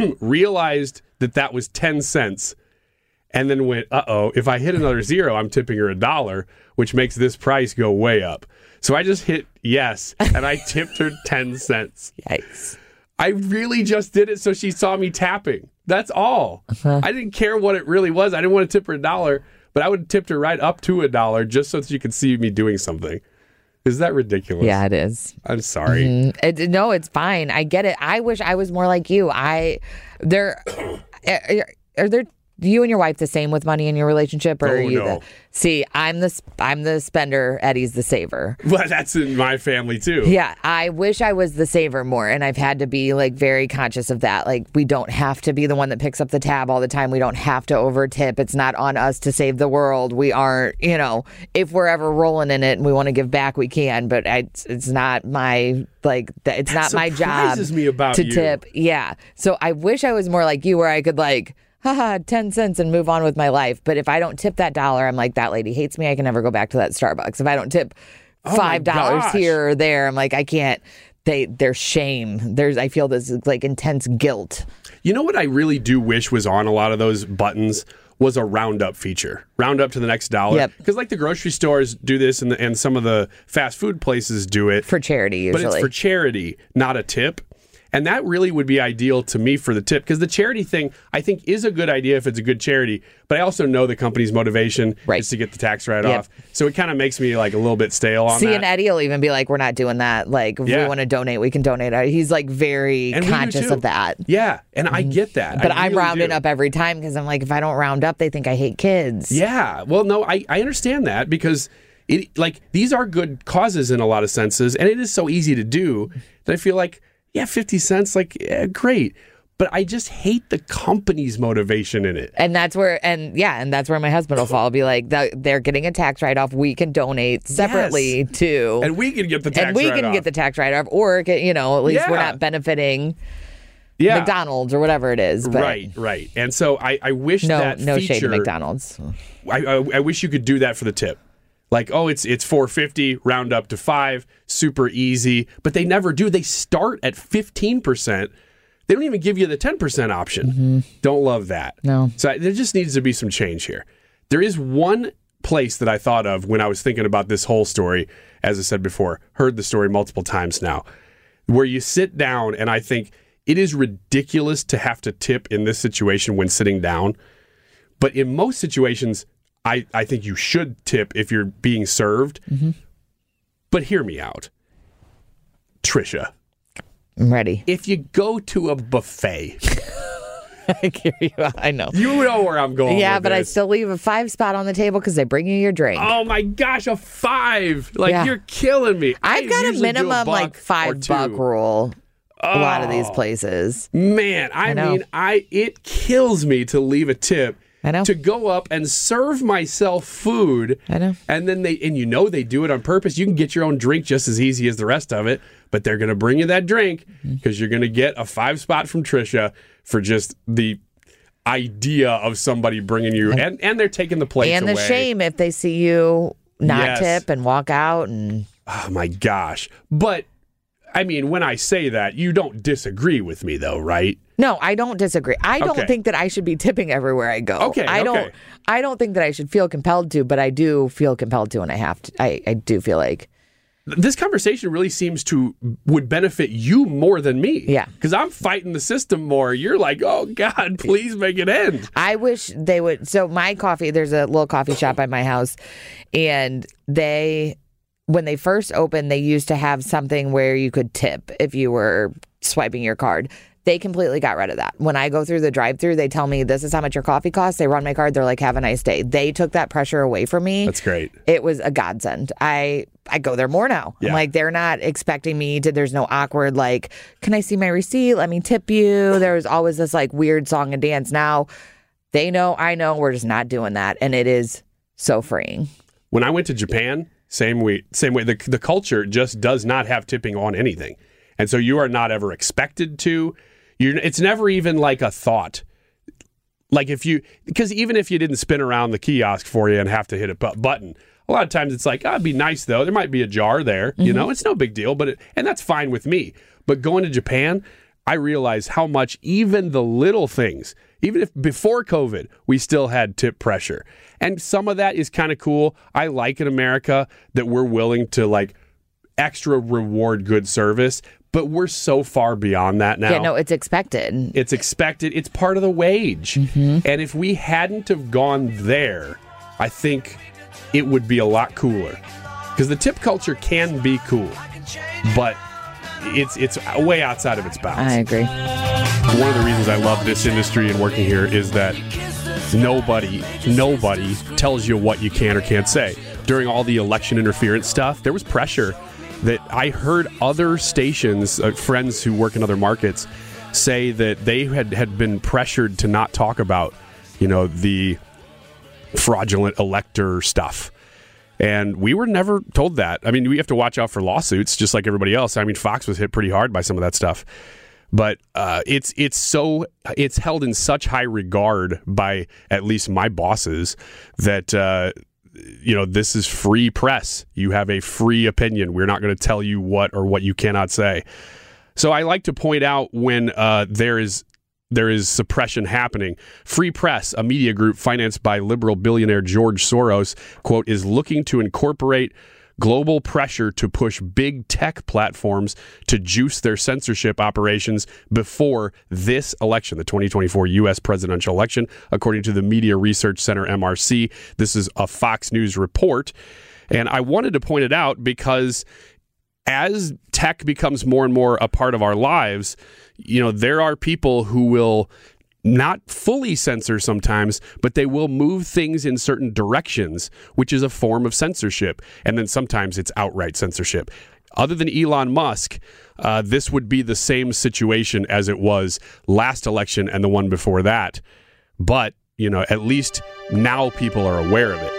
realized that that was ten cents, and then went, uh-oh, if I hit another zero, I'm tipping her a dollar, which makes this price go way up. So I just hit yes, and I tipped her ten cents. Yikes. I really just did it so she saw me tapping. That's all. I didn't care what it really was. I didn't want to tip her a dollar, but I would have tipped her right up to a dollar just so that she could see me doing something. Is that ridiculous? Yeah, it is. I'm sorry. Mhm. It, no, it's fine. I get it. I wish I was more like you. I there are, are there you and your wife the same with money in your relationship, or Oh, are you no. the see? I'm the sp- I'm the spender. Eddie's the saver. Well, that's in my family too. Yeah, I wish I was the saver more, and I've had to be like very conscious of that. Like, we don't have to be the one that picks up the tab all the time. We don't have to over tip. It's not on us to save the world. We aren't, you know, if we're ever rolling in it and we want to give back, we can. But I, it's not my like th- it's That not my job surprises me about to you. tip. Yeah, so I wish I was more like you, where I could like. Haha, ten cents and move on with my life. But if I don't tip that dollar, I'm like, that lady hates me. I can never go back to that Starbucks. If I don't tip Oh my five dollars gosh. here or there, I'm like, I can't. They, there's shame. There's, I feel this like intense guilt. You know what I really do wish was on a lot of those buttons was a roundup feature. Round up to the next dollar. Yep. Because like the grocery stores do this, and, the, and some of the fast food places do it. For charity, usually. But it's for charity, not a tip. And that really would be ideal to me for the tip, because the charity thing, I think, is a good idea if it's a good charity. But I also know the company's motivation Right. is to get the tax write Yep. off. So it kind of makes me like a little bit stale on See, that. and Eddie will even be like, we're not doing that. Like, if Yeah. we want to donate, we can donate. He's like very And we do conscious too. of that. Yeah, and I get that. But I I'm really rounding do. up every time because I'm like, if I don't round up, they think I hate kids. Yeah. Well, no, I, I understand that, because it like these are good causes in a lot of senses, and it is so easy to do that I feel like, yeah, fifty cents, like, yeah, great. but I just hate the company's motivation in it. And that's where, and yeah, and that's where my husband will fall. Be like, they're getting a tax write-off. We can donate separately Yes. to, And we can get the tax and we write-off. can get the tax write-off, or get, you know, at least we're Yeah. not benefiting Yeah. McDonald's or whatever it is. But Right, right. And so I, I wish no, that no feature, shade to McDonald's. I, I, I wish you could do that for the tip. Like, oh, it's it's four fifty, round up to five, super easy. But they never do. They start at fifteen percent. They don't even give you the ten percent option. Mm-hmm. Don't love that. No. So there just needs to be some change here. There is one place that I thought of when I was thinking about this whole story, as I said before, heard the story multiple times now, where you sit down and I think it is ridiculous to have to tip in this situation when sitting down. But in most situations, I, I think you should tip if you're being served. Mm-hmm. But hear me out. Trisha. I'm ready. If you go to a buffet. I hear you. I know. You know where I'm going. Yeah, with but this. I still leave a five spot on the table because they bring you your drink. Oh my gosh, a five. Like, Yeah. you're killing me. I've I got a usually do minimum buck like or five two. buck rule. A lot of these Oh. places. Man, I, I know. mean, I it kills me to leave a tip. I know. To go up and serve myself food. I know. And then they, and you know they do it on purpose. You can get your own drink just as easy as the rest of it, but they're going to bring you that drink because you're going to get a five spot from Trisha for just the idea of somebody bringing you, and, and they're taking the plates And the away. shame if they see you not Yes. tip and walk out. And Oh my gosh. But I mean, when I say that, you don't disagree with me though, right? no, I don't disagree. I don't Okay. think that I should be tipping everywhere I go. Okay, I don't. okay. I don't think that I should feel compelled to, but I do feel compelled to, and I have to. I, I do feel like This conversation really seems to would benefit you more than me. Yeah. Because I'm fighting the system more. You're like, oh God, please make it end. I wish they would. So my coffee, there's a little coffee shop by my house, and they, when they first opened, they used to have something where you could tip if you were swiping your card. They completely got rid of that. When I go through the drive-thru, they tell me this is how much your coffee costs. They run my card. They're like, have a nice day. They took that pressure away from me. That's great. It was a godsend. I I go there more now. Yeah. I'm like, they're not expecting me to, there's no awkward, like, can I see my receipt? Let me tip you. There was always this like weird song and dance. Now they know, I know, we're just not doing that. And it is so freeing. When I went to Japan, same way, same way. The, the culture just does not have tipping on anything. And so you are not ever expected to. You're, it's never even like a thought. Like if you, because even if you didn't spin around the kiosk for you and have to hit a bu- button, a lot of times it's like, oh, it'd be nice though. There might be a jar there, you know, it's no big deal, but it, and that's fine with me. But going to Japan, I realized how much even the little things, even if before COVID, we still had tip pressure. And some of that is kind of cool. I like in America that we're willing to like extra reward good service. But we're so far beyond that now. Yeah, no, it's expected. It's expected. It's part of the wage. Mm-hmm. And if we hadn't have gone there, I think it would be a lot cooler. Because the tip culture can be cool, but it's it's way outside of its bounds. I agree. One of the reasons I love this industry and working here is that nobody, nobody tells you what you can or can't say. During all the election interference stuff, there was pressure that I heard other stations, uh, friends who work in other markets, say that they had, had been pressured to not talk about, you know, the fraudulent elector stuff. And we were never told that. I mean, we have to watch out for lawsuits just like everybody else. I mean, Fox was hit pretty hard by some of that stuff. But uh, it's it's so it's held in such high regard by at least my bosses that uh, you know, this is free press. You have a free opinion. We're not going to tell you what or what you cannot say. So I like to point out when uh, there is there is suppression happening. Free Press, a media group financed by liberal billionaire George Soros, quote, is looking to incorporate global pressure to push big tech platforms to juice their censorship operations before this election, the twenty twenty-four U S presidential election, according to the Media Research Center, M R C. This is a Fox News report. And I wanted to point it out because as tech becomes more and more a part of our lives, you know, there are people who will not fully censor sometimes, but they will move things in certain directions, which is a form of censorship. And then sometimes it's outright censorship. Other than Elon Musk, uh, this would be the same situation as it was last election and the one before that. But, you know, at least now people are aware of it.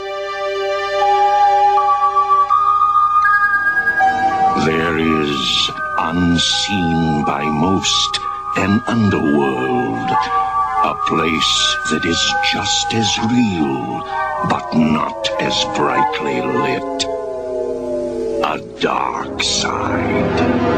There is, unseen by most, an underworld. A place that is just as real, but not as brightly lit. A dark side.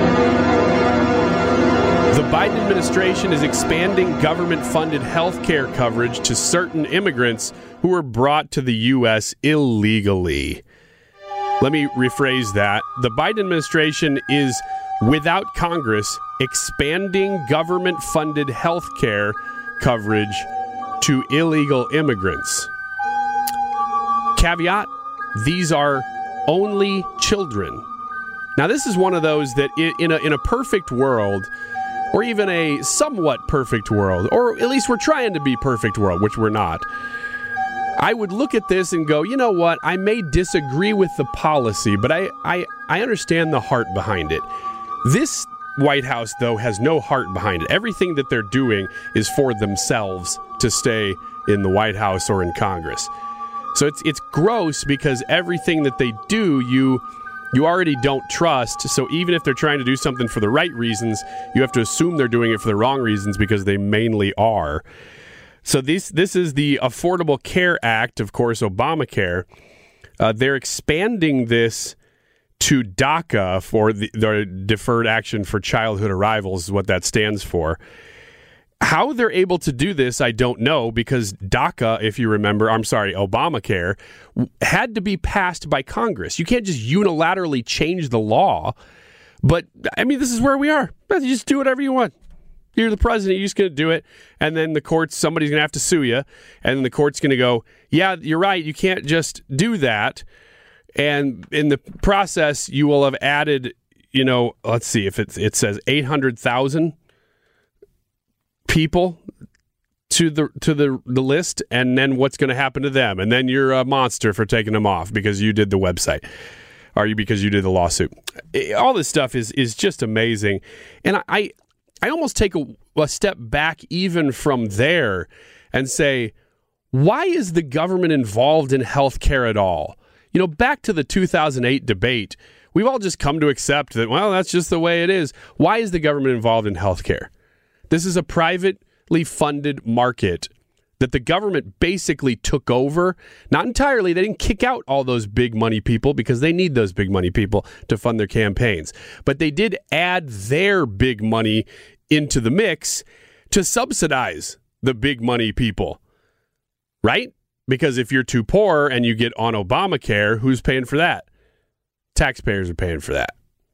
The Biden administration is expanding government-funded health care coverage to certain immigrants who were brought to the U S illegally. Let me rephrase that. The Biden administration is, without Congress, expanding government-funded health care coverage to illegal immigrants. Caveat, these are only children. Now, this is one of those that in a, in a perfect world, or even a somewhat perfect world, or at least we're trying to be perfect world, which we're not, I would look at this and go, you know what, I may disagree with the policy, but I, I, I understand the heart behind it. This White House, though, has no heart behind it. Everything that they're doing is for themselves to stay in the White House or in Congress. So it's it's gross because everything that they do, you you already don't trust. So even if they're trying to do something for the right reasons, you have to assume they're doing it for the wrong reasons because they mainly are. So this this is the Affordable Care Act, of course, Obamacare. Uh, they're expanding this to DACA, for the, the Deferred Action for Childhood Arrivals, is what that stands for. How they're able to do this, I don't know, because DACA, if you remember, I'm sorry, Obamacare, had to be passed by Congress. You can't just unilaterally change the law. But, I mean, this is where we are. You just do whatever you want. You're the president, you're just going to do it, and then the courts, somebody's going to have to sue you, and then the court's going to go, yeah, you're right, you can't just do that. And in the process, you will have added, you know, let's see, if it's, it says eight hundred thousand people to the to the, the list, and then what's going to happen to them? And then you're a monster for taking them off because you did the website, or you because you did the lawsuit. All this stuff is is just amazing. And I, I almost take a, a step back even from there and say, why is the government involved in healthcare at all? You know, back to the two thousand eight debate, we've all just come to accept that, well, that's just the way it is. Why is the government involved in healthcare? This is a privately funded market that the government basically took over. Not entirely. They didn't kick out all those big money people because they need those big money people to fund their campaigns. But they did add their big money into the mix to subsidize the big money people, right? Because if you're too poor and you get on Obamacare, who's paying for that? Taxpayers are paying for that.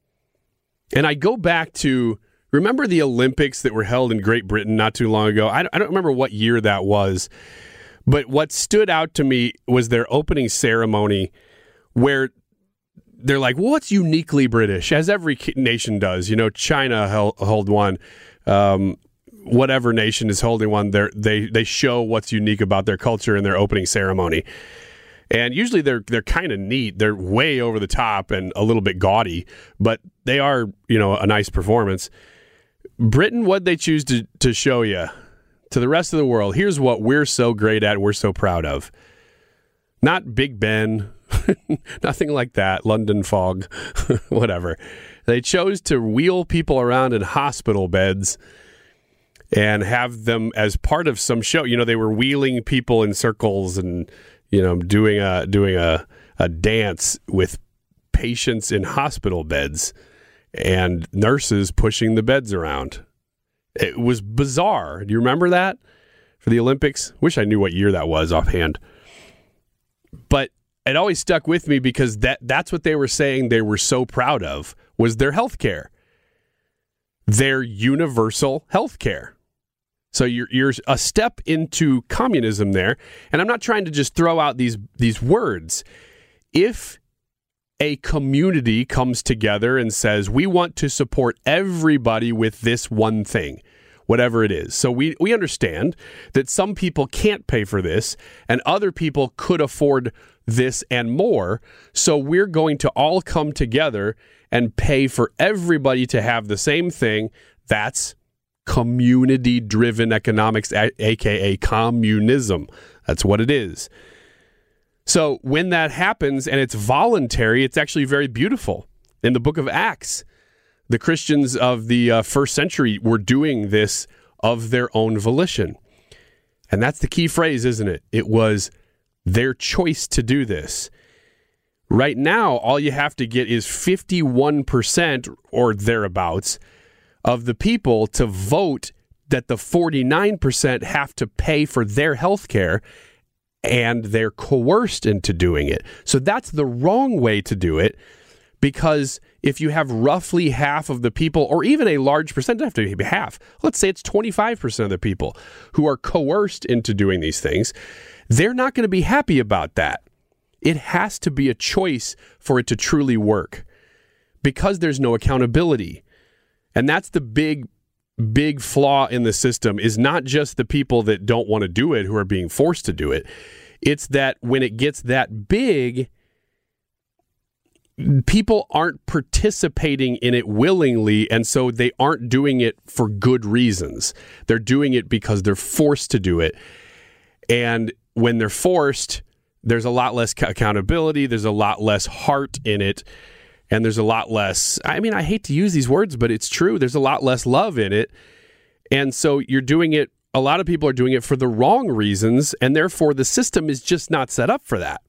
And I go back to, remember the Olympics that were held in Great Britain not too long ago? I don't remember what year that was, but what stood out to me was their opening ceremony where they're like, well, what's uniquely British? As every nation does. You know, China held, held one. Um, whatever nation is holding one, they they show what's unique about their culture in their opening ceremony. And usually they're they're kind of neat. They're way over the top and a little bit gaudy, but they are, you know, a nice performance. Britain, what'd they choose to, to show you? To the rest of the world, here's what we're so great at, we're so proud of. Not Big Ben, nothing like that, London fog, whatever. They chose to wheel people around in hospital beds and have them as part of some show. You know, they were wheeling people in circles and, you know, doing a doing a, a dance with patients in hospital beds and nurses pushing the beds around. It was bizarre. Do you remember that for the Olympics? Wish I knew what year that was offhand. But it always stuck with me because that that's what they were saying they were so proud of, was their health care. Their universal health care. So you're you're a step into communism there. And I'm not trying to just throw out these these words. If a community comes together and says, we want to support everybody with this one thing, whatever it is. So we, we understand that some people can't pay for this and other people could afford this and more. So we're going to all come together and pay for everybody to have the same thing. That's community-driven economics, a- aka communism. That's what it is. So when that happens and it's voluntary, it's actually very beautiful. In the book of Acts, the Christians of the uh, first century were doing this of their own volition. And that's the key phrase, isn't it? It was their choice to do this. Right now, all you have to get is fifty-one percent or thereabouts of the people to vote that the forty-nine percent have to pay for their health care, and they're coerced into doing it. So that's the wrong way to do it, because if you have roughly half of the people, or even a large percent, doesn't have to be half, let's say it's twenty-five percent of the people who are coerced into doing these things, they're not going to be happy about that. It has to be a choice for it to truly work, because there's no accountability. And that's the big, big flaw in the system, is not just the people that don't want to do it who are being forced to do it. It's that when it gets that big, people aren't participating in it willingly, and so they aren't doing it for good reasons. They're doing it because they're forced to do it. And when they're forced, there's a lot less accountability, there's a lot less heart in it, and there's a lot less, I mean, I hate to use these words, but it's true, there's a lot less love in it. And so you're doing it, a lot of people are doing it for the wrong reasons, and therefore the system is just not set up for that.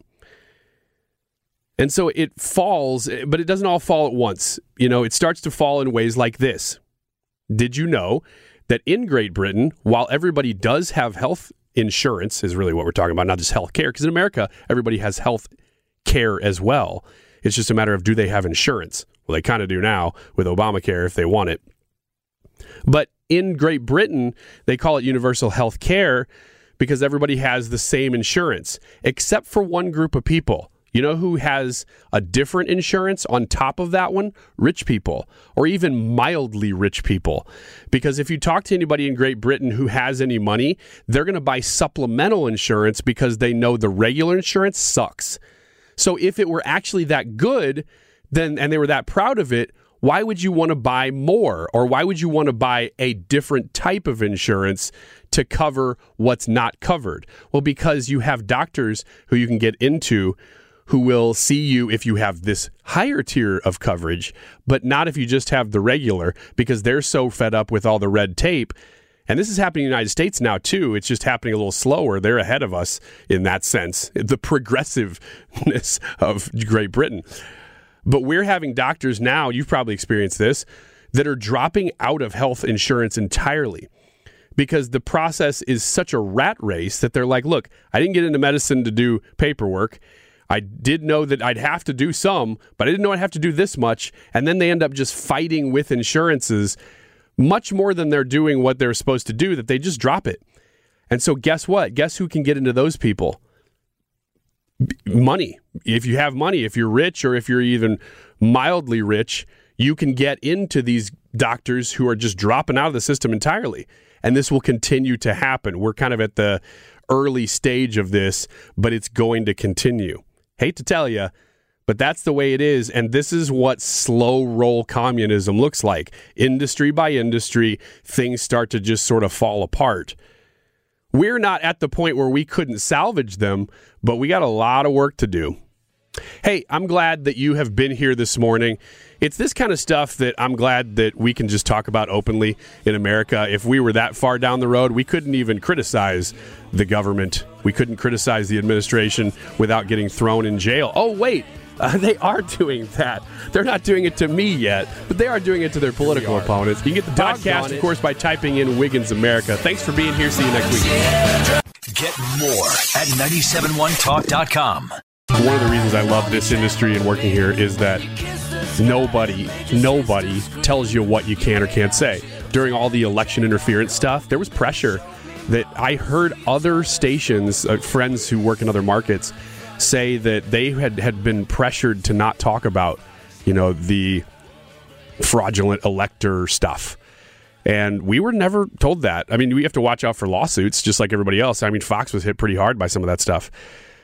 And so it falls, but it doesn't all fall at once. You know, it starts to fall in ways like this. Did you know that in Great Britain, while everybody does have health insurance, is really what we're talking about, not just health care, because in America, everybody has health care as well. It's just a matter of, do they have insurance? Well, they kind of do now with Obamacare if they want it. But in Great Britain, they call it universal health care because everybody has the same insurance, except for one group of people. You know who has a different insurance on top of that one? Rich people, or even mildly rich people. Because if you talk to anybody in Great Britain who has any money, they're going to buy supplemental insurance because they know the regular insurance sucks. So if it were actually that good, then and they were that proud of it, why would you want to buy more? Or why would you want to buy a different type of insurance to cover what's not covered? Well, because you have doctors who you can get into who will see you if you have this higher tier of coverage, but not if you just have the regular, because they're so fed up with all the red tape. And this is happening in the United States now, too. It's just happening a little slower. They're ahead of us in that sense, the progressiveness of Great Britain. But we're having doctors now, you've probably experienced this, that are dropping out of health insurance entirely, because the process is such a rat race that they're like, look, I didn't get into medicine to do paperwork. I did know that I'd have to do some, but I didn't know I'd have to do this much. And then they end up just fighting with insurances much more than they're doing what they're supposed to do, that they just drop it. And so guess what? Guess who can get into those people? Money. If you have money, if you're rich, or if you're even mildly rich, you can get into these doctors who are just dropping out of the system entirely. And this will continue to happen. We're kind of at the early stage of this, but it's going to continue. Hate to tell you, but that's the way it is. And this is what slow roll communism looks like. Industry by industry, things start to just sort of fall apart. We're not at the point where we couldn't salvage them, but we got a lot of work to do. Hey, I'm glad that you have been here this morning. It's this kind of stuff that I'm glad that we can just talk about openly in America. If we were that far down the road, we couldn't even criticize the government. We couldn't criticize the administration without getting thrown in jail. Oh, wait, uh, they are doing that. They're not doing it to me yet, but they are doing it to their political opponents. You can get the podcast, of course, by typing in Wiggins America. Thanks for being here. See you next week. Get more at nine seven one talk dot com. One of the reasons I love this industry and working here is that nobody, nobody tells you what you can or can't say. During all the election interference stuff, there was pressure that I heard other stations, uh, friends who work in other markets, say that they had, had been pressured to not talk about, you know, the fraudulent elector stuff. And we were never told that. I mean, we have to watch out for lawsuits just like everybody else. I mean, Fox was hit pretty hard by some of that stuff.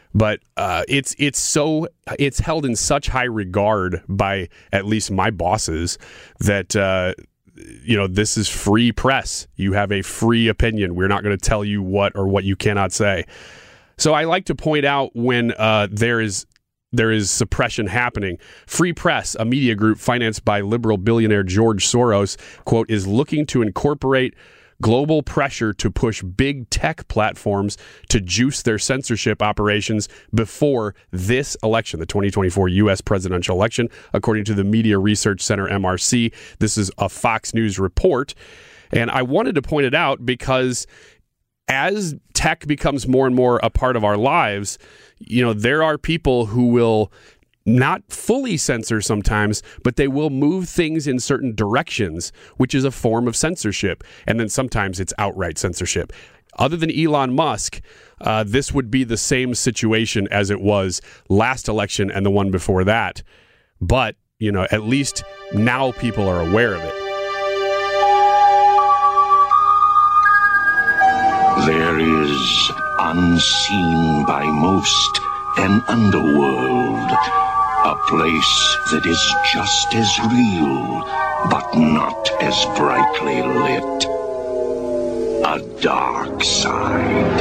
But uh, it's it's so it's held in such high regard by at least my bosses that uh, you know this is free press. You have a free opinion. We're not going to tell you what or what you cannot say. So I like to point out when uh, there is there is suppression happening. Free Press, a media group financed by liberal billionaire George Soros, quote, is looking to incorporate global pressure to push big tech platforms to juice their censorship operations before this election, the twenty twenty-four U S presidential election, according to the Media Research Center, M R C. This is a Fox News report. And I wanted to point it out because as tech becomes more and more a part of our lives, you know, there are people who will not fully censor sometimes, but they will move things in certain directions, which is a form of censorship. And then sometimes it's outright censorship. Other than Elon Musk, uh, this would be the same situation as it was last election and the one before that. But, you know, at least now people are aware of it. There is, unseen by most, an underworld. A place that is just as real, but not as brightly lit. A dark side.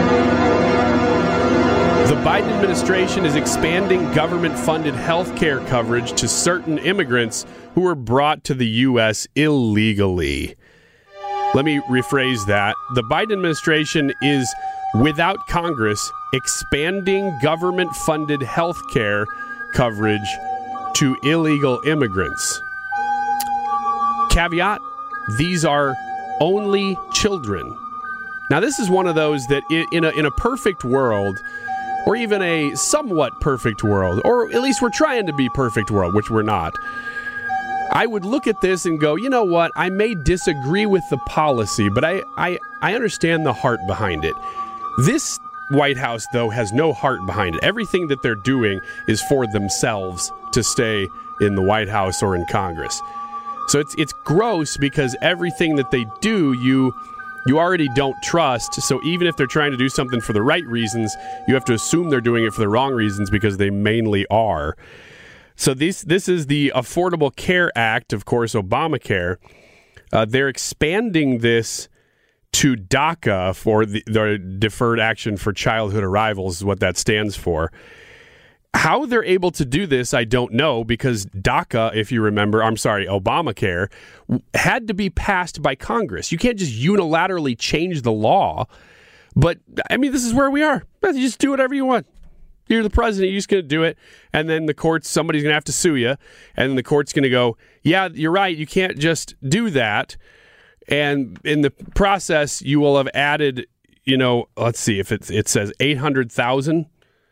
The Biden administration is expanding government-funded health care coverage to certain immigrants who were brought to the U S illegally. Let me rephrase that. The Biden administration is, without Congress, expanding government-funded health care coverage to illegal immigrants. Caveat, these are only children. Now, this is one of those that in a, in a perfect world, or even a somewhat perfect world, or at least we're trying to be perfect world, which we're not, I would look at this and go, you know what, I may disagree with the policy, but I, I, I understand the heart behind it. This White House, though, has no heart behind it. Everything that they're doing is for themselves to stay in the White House or in Congress. So it's it's gross because everything that they do, you you already don't trust. So even if they're trying to do something for the right reasons, you have to assume they're doing it for the wrong reasons because they mainly are. So this this is the Affordable Care Act, of course, Obamacare. Uh, they're expanding this to DACA, for the, the Deferred Action for Childhood Arrivals, is what that stands for. How they're able to do this, I don't know, because DACA, if you remember, I'm sorry, Obamacare, had to be passed by Congress. You can't just unilaterally change the law. But, I mean, this is where we are. You just do whatever you want. You're the president, you're just going to do it, and then the courts, somebody's going to have to sue you, and then the court's going to go, yeah, you're right, you can't just do that. And in the process, you will have added, you know, let's see if it, it says eight hundred thousand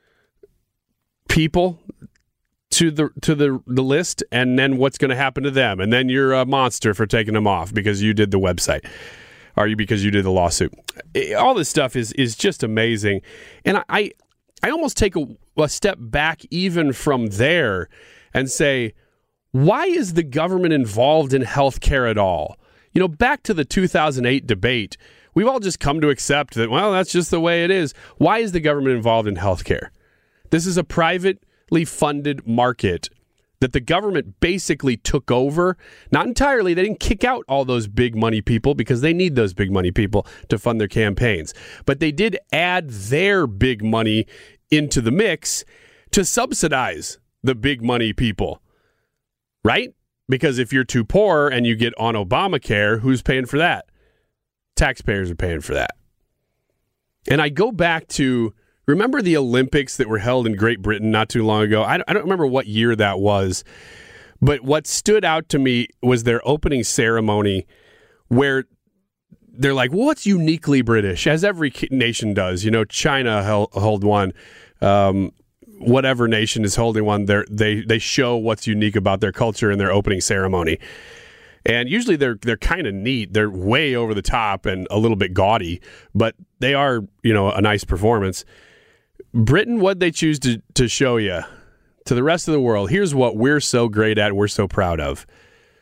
people to the to the, the list, and then what's going to happen to them? And then you're a monster for taking them off because you did the website, or you because you did the lawsuit. All this stuff is is just amazing, and I I almost take a, a step back even from there and say, why is the government involved in healthcare at all? You know, back to the two thousand eight debate, we've all just come to accept that, well, that's just the way it is. Why is the government involved in healthcare? This is a privately funded market that the government basically took over. Not entirely. They didn't kick out all those big money people because they need those big money people to fund their campaigns. But they did add their big money into the mix to subsidize the big money people, right? Because if you're too poor and you get on Obamacare, who's paying for that? Taxpayers are paying for that. And I go back to, remember the Olympics that were held in Great Britain not too long ago? I don't, I don't remember what year that was, but what stood out to me was their opening ceremony where they're like, well, what's uniquely British? As every nation does. You know, China held, held one. Um, whatever nation is holding one, they they show what's unique about their culture in their opening ceremony. And usually they're they're kind of neat. They're way over the top and a little bit gaudy, but they are, you know, a nice performance. Britain, what'd they choose to, to show you? To the rest of the world, here's what we're so great at, we're so proud of.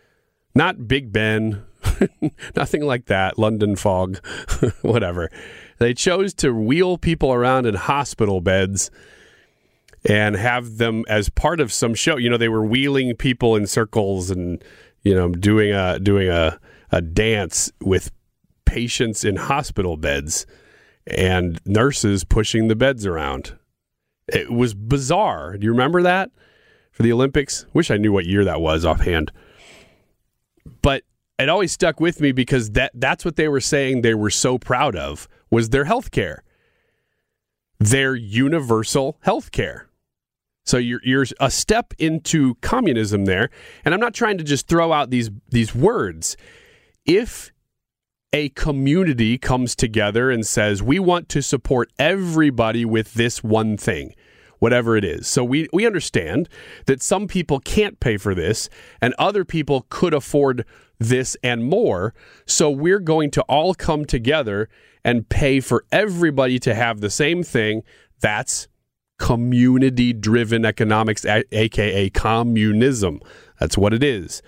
Not Big Ben, nothing like that, London fog, whatever. They chose to wheel people around in hospital beds and have them as part of some show. You know, they were wheeling people in circles and, you know, doing a doing a, a dance with patients in hospital beds and nurses pushing the beds around. It was bizarre. Do you remember that for the Olympics? Wish I knew what year that was offhand. But it always stuck with me because that that's what they were saying they were so proud of was their health care. Their universal health care. So you're you're a step into communism there. And I'm not trying to just throw out these these words. If a community comes together and says, we want to support everybody with this one thing, whatever it is. So we, we understand that some people can't pay for this and other people could afford this and more. So we're going to all come together and pay for everybody to have the same thing. That's community-driven economics, a- aka communism. That's what it is.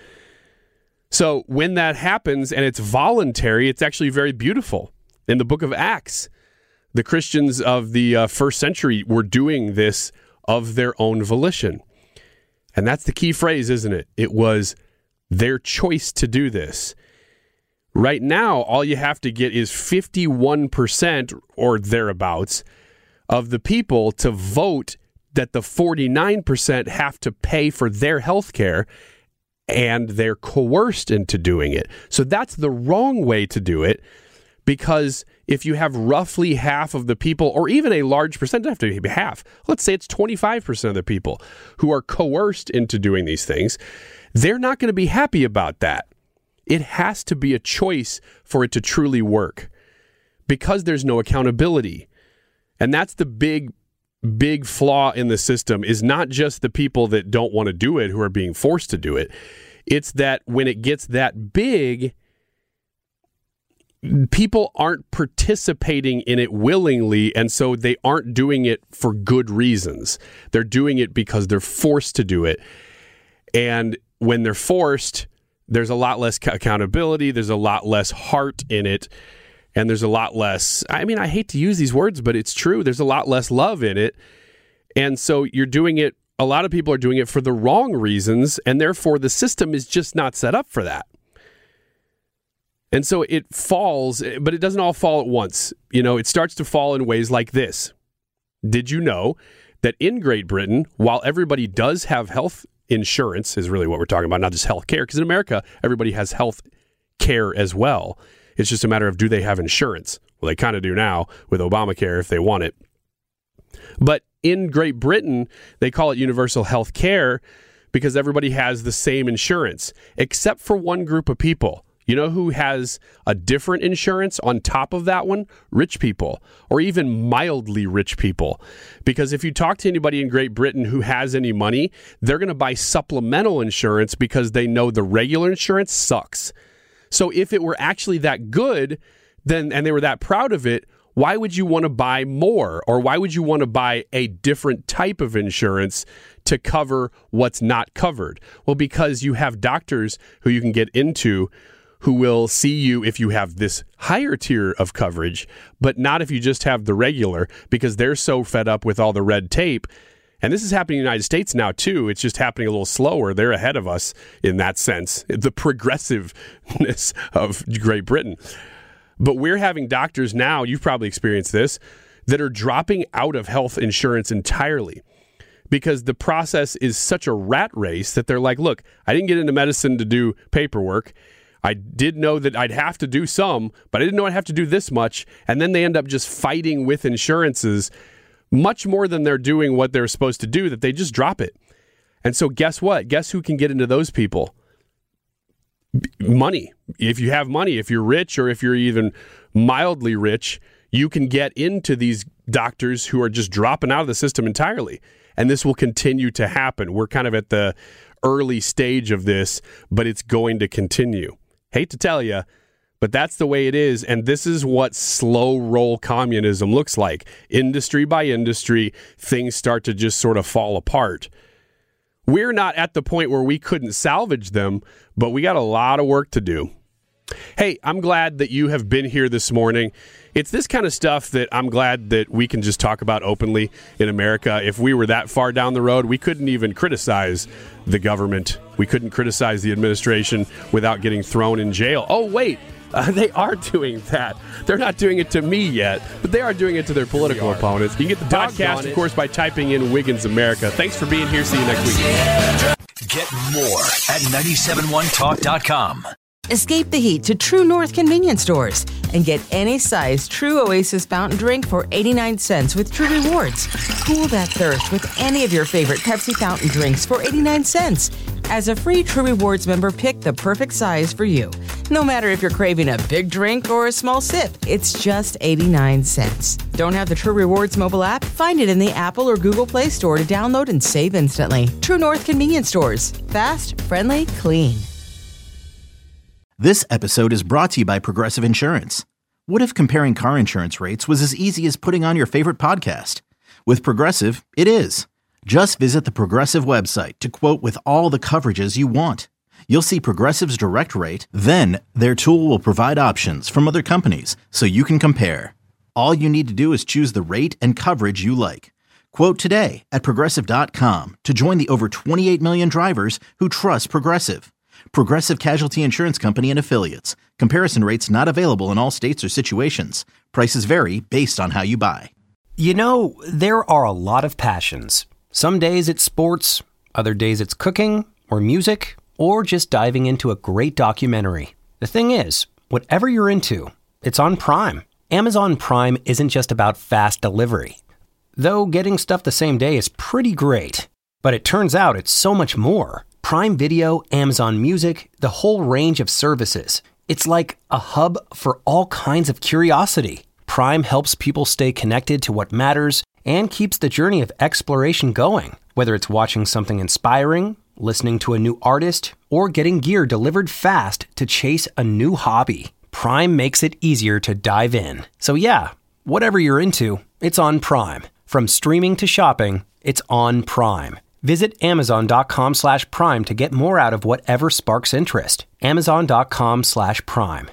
So when that happens and it's voluntary, it's actually very beautiful. In the book of Acts, the Christians of the uh, first century were doing this of their own volition. And that's the key phrase, isn't it? It was their choice to do this. Right now, all you have to get is fifty-one percent or thereabouts of the people to vote that the forty-nine percent have to pay for their health care, and they're coerced into doing it. So that's the wrong way to do it, because if you have roughly half of the people, or even a large percent, doesn't have to be half, let's say it's twenty-five percent of the people who are coerced into doing these things, they're not going to be happy about that. It has to be a choice for it to truly work, because there's no accountability. And that's the big, big flaw in the system, is not just the people that don't want to do it who are being forced to do it. It's that when it gets that big, people aren't participating in it willingly, and so they aren't doing it for good reasons. They're doing it because they're forced to do it. And when they're forced, there's a lot less accountability, there's a lot less heart in it, and there's a lot less, I mean, I hate to use these words, but it's true. There's a lot less love in it. And so you're doing it, a lot of people are doing it for the wrong reasons, and therefore the system is just not set up for that. And so it falls, but it doesn't all fall at once. You know, it starts to fall in ways like this. Did you know that in Great Britain, while everybody does have health insurance, is really what we're talking about, not just health care, because in America, everybody has health care as well. It's just a matter of, do they have insurance? Well, they kind of do now with Obamacare if they want it. But in Great Britain, they call it universal health care because everybody has the same insurance, except for one group of people. You know who has a different insurance on top of that one? Rich people, or even mildly rich people. Because if you talk to anybody in Great Britain who has any money, they're going to buy supplemental insurance because they know the regular insurance sucks. So if it were actually that good, then and they were that proud of it, why would you want to buy more? Or why would you want to buy a different type of insurance to cover what's not covered? Well, because you have doctors who you can get into who will see you if you have this higher tier of coverage, but not if you just have the regular, because they're so fed up with all the red tape. And this is happening in the United States now, too. It's just happening a little slower. They're ahead of us in that sense, the progressiveness of Great Britain. But we're having doctors now, you've probably experienced this, that are dropping out of health insurance entirely because the process is such a rat race that they're like, look, I didn't get into medicine to do paperwork. I did know that I'd have to do some, but I didn't know I'd have to do this much. And then they end up just fighting with insurances much more than they're doing what they're supposed to do, that they just drop it. And so guess what? Guess who can get into those people? Money. If you have money, if you're rich, or if you're even mildly rich, you can get into these doctors who are just dropping out of the system entirely. And this will continue to happen. We're kind of at the early stage of this, but it's going to continue. Hate to tell you, but that's the way it is, and this is what slow-roll communism looks like. Industry by industry, things start to just sort of fall apart. We're not at the point where we couldn't salvage them, but we got a lot of work to do. Hey, I'm glad that you have been here this morning. It's this kind of stuff that I'm glad that we can just talk about openly in America. If we were that far down the road, we couldn't even criticize the government. We couldn't criticize the administration without getting thrown in jail. Oh, wait. Uh, they are doing that. They're not doing it to me yet, but they are doing it to their political opponents. You can get the podcast, of course, by typing in Wiggins America. Thanks for being here. See you next week. Get more at nine seven one talk dot com. Escape the heat to True North convenience stores and get any size True Oasis fountain drink for eighty-nine cents with True Rewards. Cool that thirst with any of your favorite Pepsi fountain drinks for eighty-nine cents. As a free True Rewards member, pick the perfect size for you. No matter if you're craving a big drink or a small sip, it's just eighty-nine cents. Don't have the True Rewards mobile app? Find it in the Apple or Google Play Store to download and save instantly. True North convenience stores. Fast, friendly, clean. This episode is brought to you by Progressive Insurance. What if comparing car insurance rates was as easy as putting on your favorite podcast? With Progressive, it is. Just visit the Progressive website to quote with all the coverages you want. You'll see Progressive's direct rate, then their tool will provide options from other companies so you can compare. All you need to do is choose the rate and coverage you like. Quote today at Progressive dot com to join the over twenty-eight million drivers who trust Progressive. Progressive Casualty Insurance Company and Affiliates. Comparison rates not available in all states or situations. Prices vary based on how you buy. You know, there are a lot of passions. Some days it's sports, other days it's cooking or music, or just diving into a great documentary. The thing is, whatever you're into, it's on Prime. Amazon Prime isn't just about fast delivery. Though getting stuff the same day is pretty great. But it turns out it's so much more. Prime Video, Amazon Music, the whole range of services. It's like a hub for all kinds of curiosity. Prime helps people stay connected to what matters and keeps the journey of exploration going. Whether it's watching something inspiring, listening to a new artist, or getting gear delivered fast to chase a new hobby, Prime makes it easier to dive in. So yeah, whatever you're into, it's on Prime. From streaming to shopping, it's on Prime. Visit Amazon.com slash Prime to get more out of whatever sparks interest. Amazon.com slash Prime.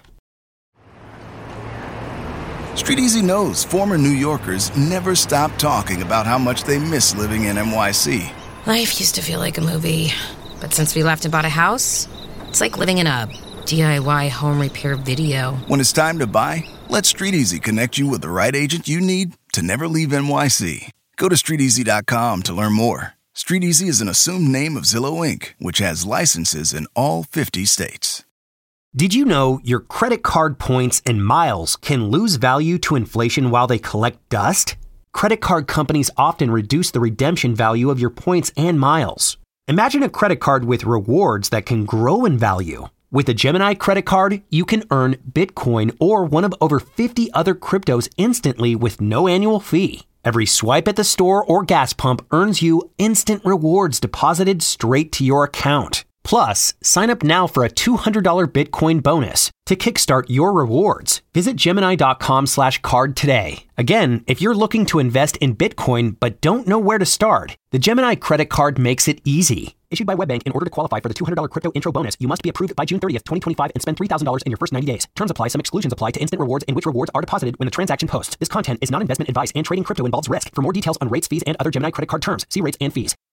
StreetEasy knows former New Yorkers never stop talking about how much they miss living in N Y C. Life used to feel like a movie, but since we left and bought a house, it's like living in a D I Y home repair video. When it's time to buy, let StreetEasy connect you with the right agent you need to never leave N Y C. Go to street easy dot com to learn more. StreetEasy is an assumed name of Zillow Incorporated, which has licenses in all fifty states. Did you know your credit card points and miles can lose value to inflation while they collect dust? Credit card companies often reduce the redemption value of your points and miles. Imagine a credit card with rewards that can grow in value. With a Gemini credit card, you can earn Bitcoin or one of over fifty other cryptos instantly with no annual fee. Every swipe at the store or gas pump earns you instant rewards deposited straight to your account. Plus, sign up now for a two hundred dollars Bitcoin bonus to kickstart your rewards. Visit Gemini.com slash card today. Again, if you're looking to invest in Bitcoin but don't know where to start, the Gemini credit card makes it easy. Issued by WebBank, in order to qualify for the two hundred dollars crypto intro bonus, you must be approved by June thirtieth, twenty twenty-five and spend three thousand dollars in your first ninety days. Terms apply. Some exclusions apply to instant rewards in which rewards are deposited when the transaction posts. This content is not investment advice and trading crypto involves risk. For more details on rates, fees, and other Gemini credit card terms, see rates and fees.